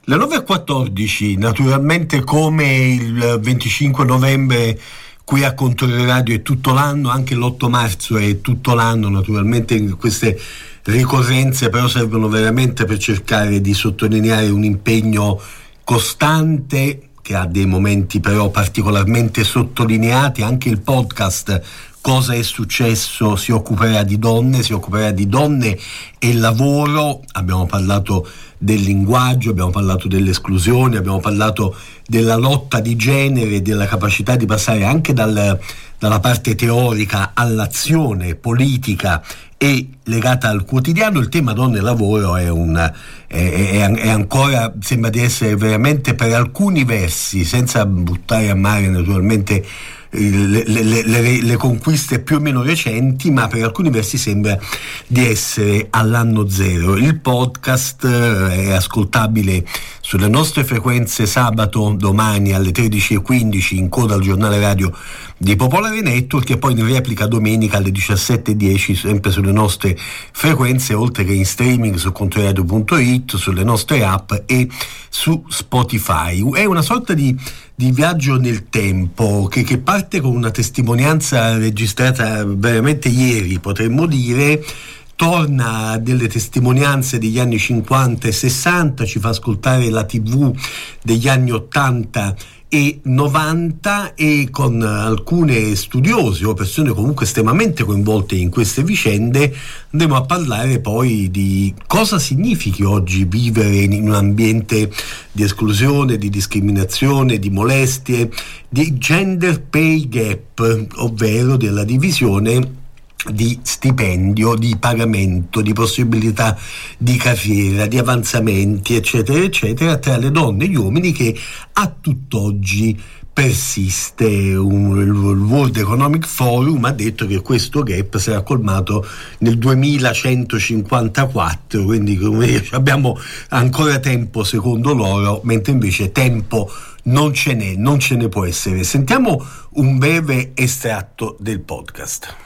Le nove e quattordici, naturalmente come il venticinque novembre qui a Controllo Radio è tutto l'anno, anche l'otto marzo è tutto l'anno, naturalmente queste ricorrenze però servono veramente per cercare di sottolineare un impegno costante che ha dei momenti però particolarmente sottolineati. Anche il podcast Cosa è successo si occuperà di donne, si occuperà di donne e lavoro. Abbiamo parlato del linguaggio, abbiamo parlato dell'esclusione, abbiamo parlato della lotta di genere, della capacità di passare anche dal, dalla parte teorica all'azione politica e legata al quotidiano. Il tema donne e lavoro è, un, è, è, è ancora, sembra di essere veramente per alcuni versi, senza buttare a mare naturalmente Le, le, le, le conquiste più o meno recenti, ma per alcuni versi sembra di essere all'anno zero. Il podcast è ascoltabile sulle nostre frequenze sabato, domani alle tredici e quindici in coda al giornale radio di Popolare Network, e poi in replica domenica alle diciassette e dieci sempre sulle nostre frequenze, oltre che in streaming su controradio punto it, sulle nostre app e su Spotify. È una sorta di di viaggio nel tempo che, che parte con una testimonianza registrata veramente ieri, potremmo dire, torna a delle testimonianze degli anni cinquanta e sessanta, ci fa ascoltare la tivù degli anni ottanta e novanta, e con alcune studiose o persone comunque estremamente coinvolte in queste vicende andremo a parlare poi di cosa significhi oggi vivere in un ambiente di esclusione, di discriminazione, di molestie, di gender pay gap, ovvero della divisione di stipendio, di pagamento, di possibilità di carriera, di avanzamenti, eccetera, eccetera, tra le donne e gli uomini, che a tutt'oggi persiste. Un, il World Economic Forum ha detto che questo gap sarà colmato nel duemilacentocinquantaquattro, quindi come dire, abbiamo ancora tempo secondo loro, mentre invece tempo non ce n'è, non ce ne può essere. Sentiamo un breve estratto del podcast.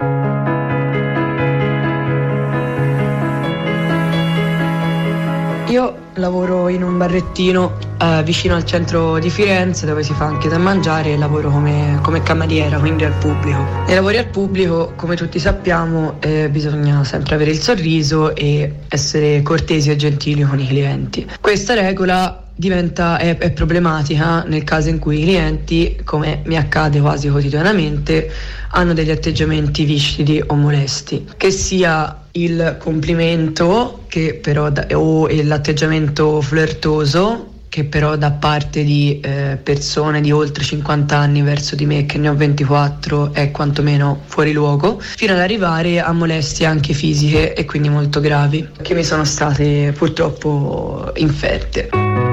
Io lavoro in un barrettino eh, vicino al centro di Firenze, dove si fa anche da mangiare, e lavoro come, come cameriera, quindi al pubblico. Nei lavori al pubblico, come tutti sappiamo, eh, bisogna sempre avere il sorriso e essere cortesi e gentili con i clienti. Questa regola diventa è, è problematica nel caso in cui i clienti, come mi accade quasi quotidianamente, hanno degli atteggiamenti viscidi o molesti, che sia il complimento che però da, o l'atteggiamento flirtoso che però da parte di eh, persone di oltre cinquanta anni verso di me che ne ho ventiquattro è quantomeno fuori luogo, fino ad arrivare a molestie anche fisiche e quindi molto gravi, che mi sono state purtroppo inferte.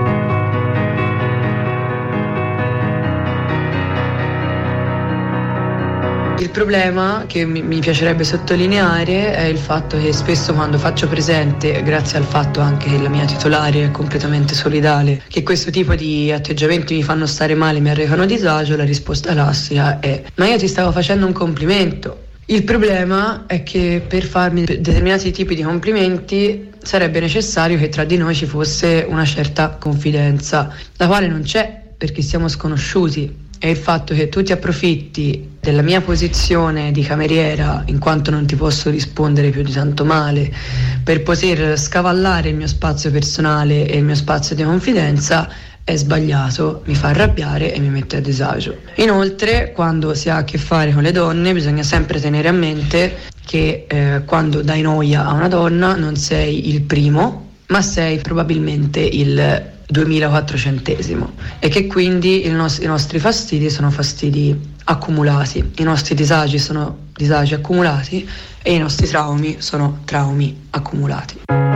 Il problema che mi, mi piacerebbe sottolineare è il fatto che spesso, quando faccio presente, grazie al fatto anche che la mia titolare è completamente solidale, che questo tipo di atteggiamenti mi fanno stare male, mi arrecano disagio, la risposta classica è: ma io ti stavo facendo un complimento. Il problema è che per farmi determinati tipi di complimenti sarebbe necessario che tra di noi ci fosse una certa confidenza, la quale non c'è perché siamo sconosciuti. E il fatto che tu ti approfitti della mia posizione di cameriera, in quanto non ti posso rispondere più di tanto male, per poter scavallare il mio spazio personale e il mio spazio di confidenza, è sbagliato, mi fa arrabbiare e mi mette a disagio. Inoltre, quando si ha a che fare con le donne, bisogna sempre tenere a mente che eh, quando dai noia a una donna non sei il primo, ma sei probabilmente il duemilaquattrocentesimo, e che quindi il nos- i nostri fastidi sono fastidi accumulati, i nostri disagi sono disagi accumulati e i nostri traumi sono traumi accumulati.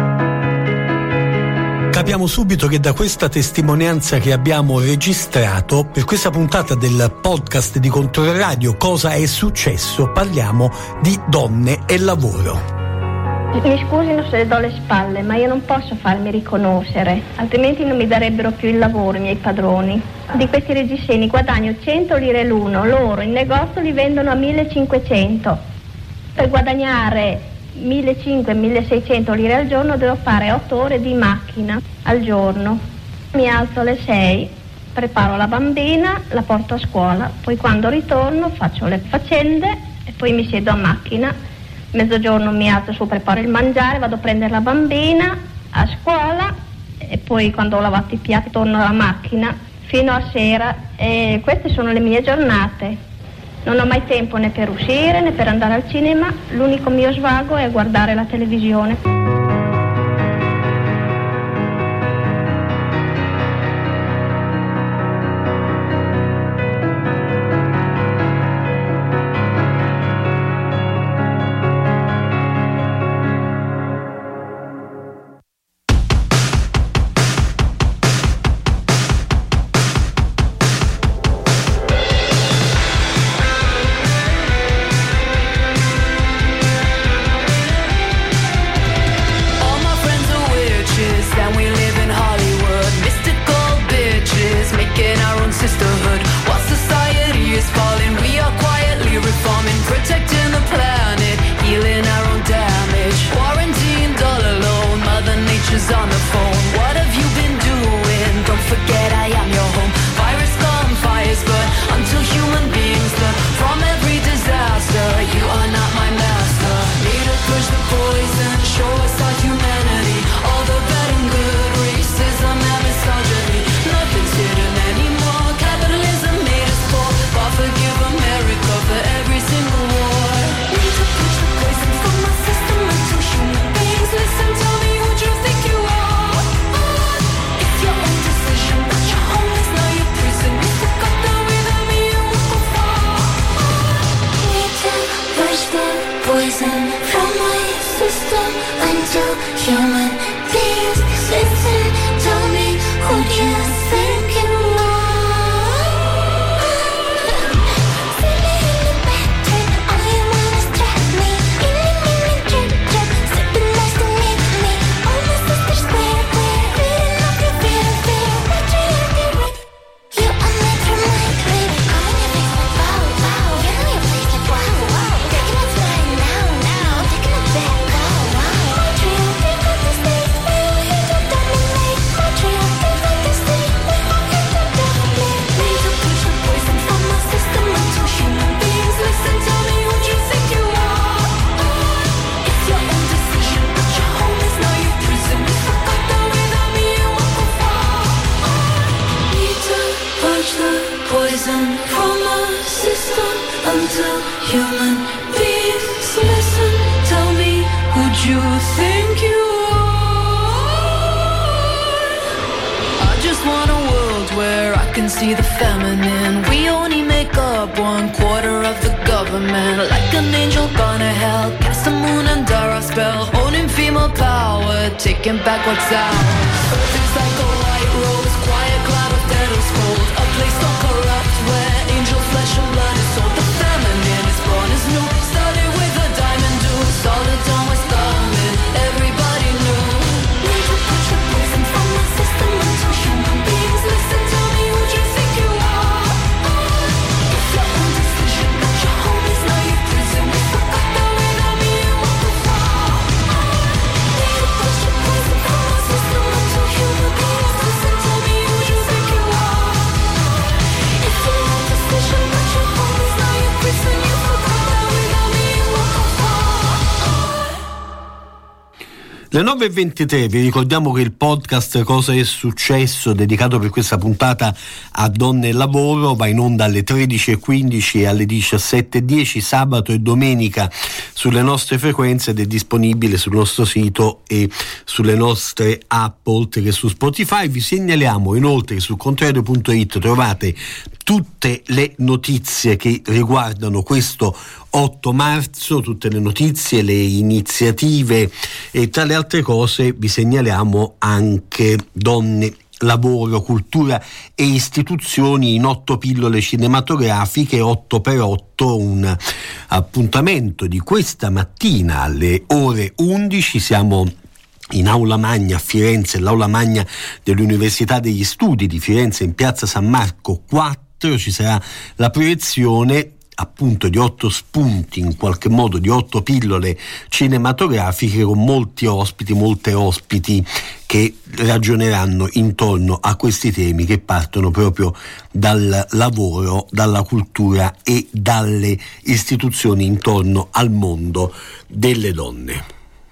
Capiamo subito che da questa testimonianza che abbiamo registrato per questa puntata del podcast di Controllo Radio Cosa è successo parliamo di donne e lavoro. Mi scusino se le do le spalle, ma io non posso farmi riconoscere, altrimenti non mi darebbero più il lavoro i miei padroni. Di questi reggiseni guadagno cento lire l'uno, loro in negozio li vendono a millecinquecento. Per guadagnare millecinquecento milleseicento lire al giorno devo fare otto ore di macchina al giorno. Mi alzo alle sei, preparo la bambina, la porto a scuola, poi quando ritorno faccio le faccende e poi mi siedo a macchina. Mezzogiorno mi alzo su, preparo il mangiare, vado a prendere la bambina a scuola e poi quando ho lavato i piatti torno alla macchina fino a sera, e queste sono le mie giornate. Non ho mai tempo né per uscire né per andare al cinema, l'unico mio svago è guardare la televisione. Le nove e ventitré, vi ricordiamo che il podcast Cosa è successo, dedicato per questa puntata a donne e lavoro, va in onda alle tredici e quindici e alle diciassette e dieci sabato e domenica sulle nostre frequenze ed è disponibile sul nostro sito e sulle nostre app oltre che su Spotify. Vi segnaliamo inoltre che su contrario punto it trovate tutte le notizie che riguardano questo otto marzo, tutte le notizie, le iniziative e tra le altre cose vi segnaliamo anche donne, lavoro, cultura e istituzioni in otto pillole cinematografiche, otto per otto, un appuntamento di questa mattina alle ore undici. Siamo in Aula Magna a Firenze, l'Aula Magna dell'Università degli Studi di Firenze in piazza San Marco quattro. Ci sarà la proiezione appunto di otto spunti, in qualche modo di otto pillole cinematografiche con molti ospiti, molte ospiti che ragioneranno intorno a questi temi che partono proprio dal lavoro, dalla cultura e dalle istituzioni intorno al mondo delle donne.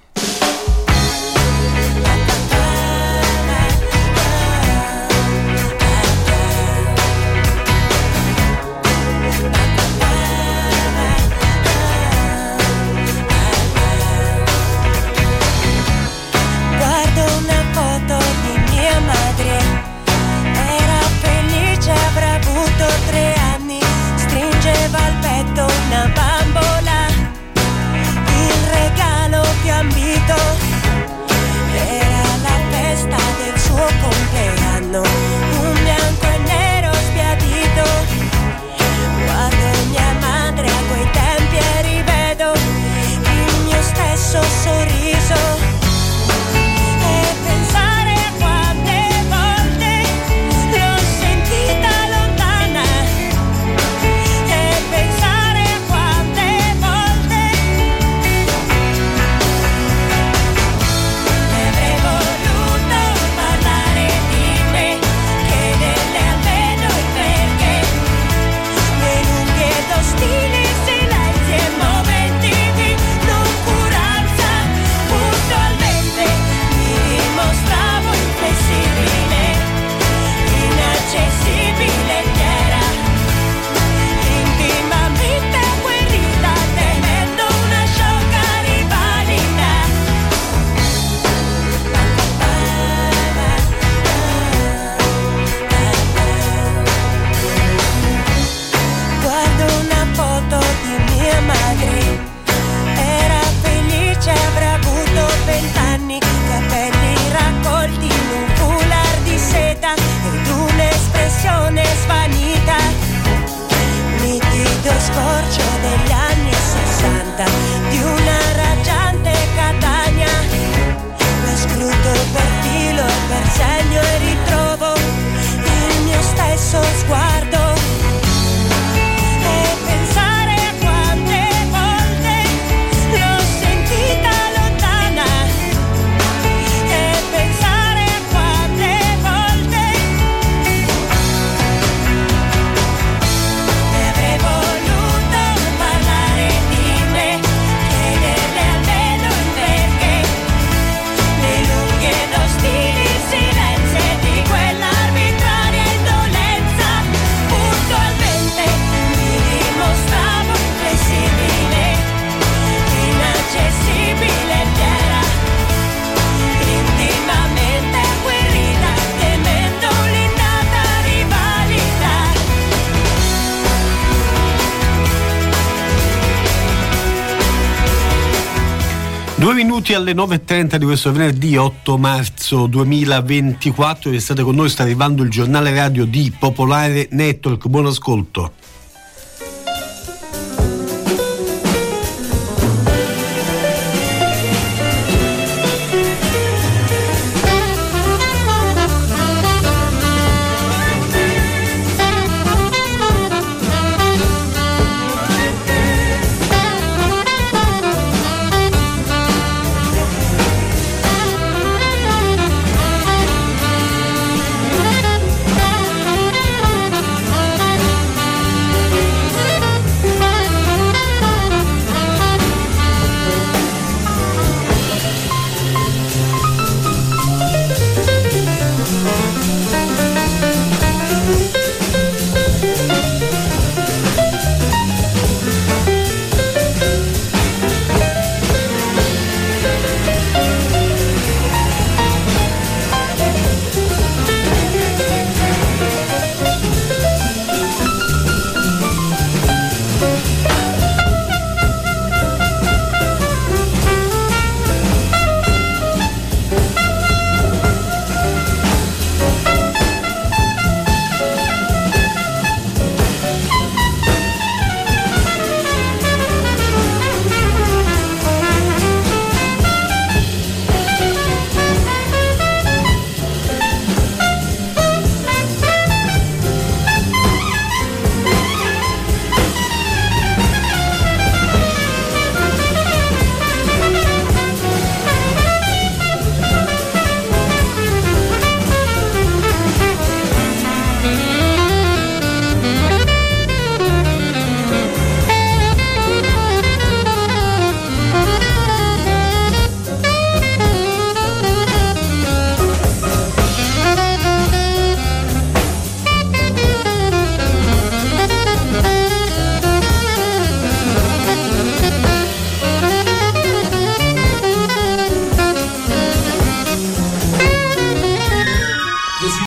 Due minuti alle nove e trenta di questo venerdì otto marzo duemilaventiquattro. Restate con noi, sta arrivando il giornale radio di Popolare Network. Buon ascolto.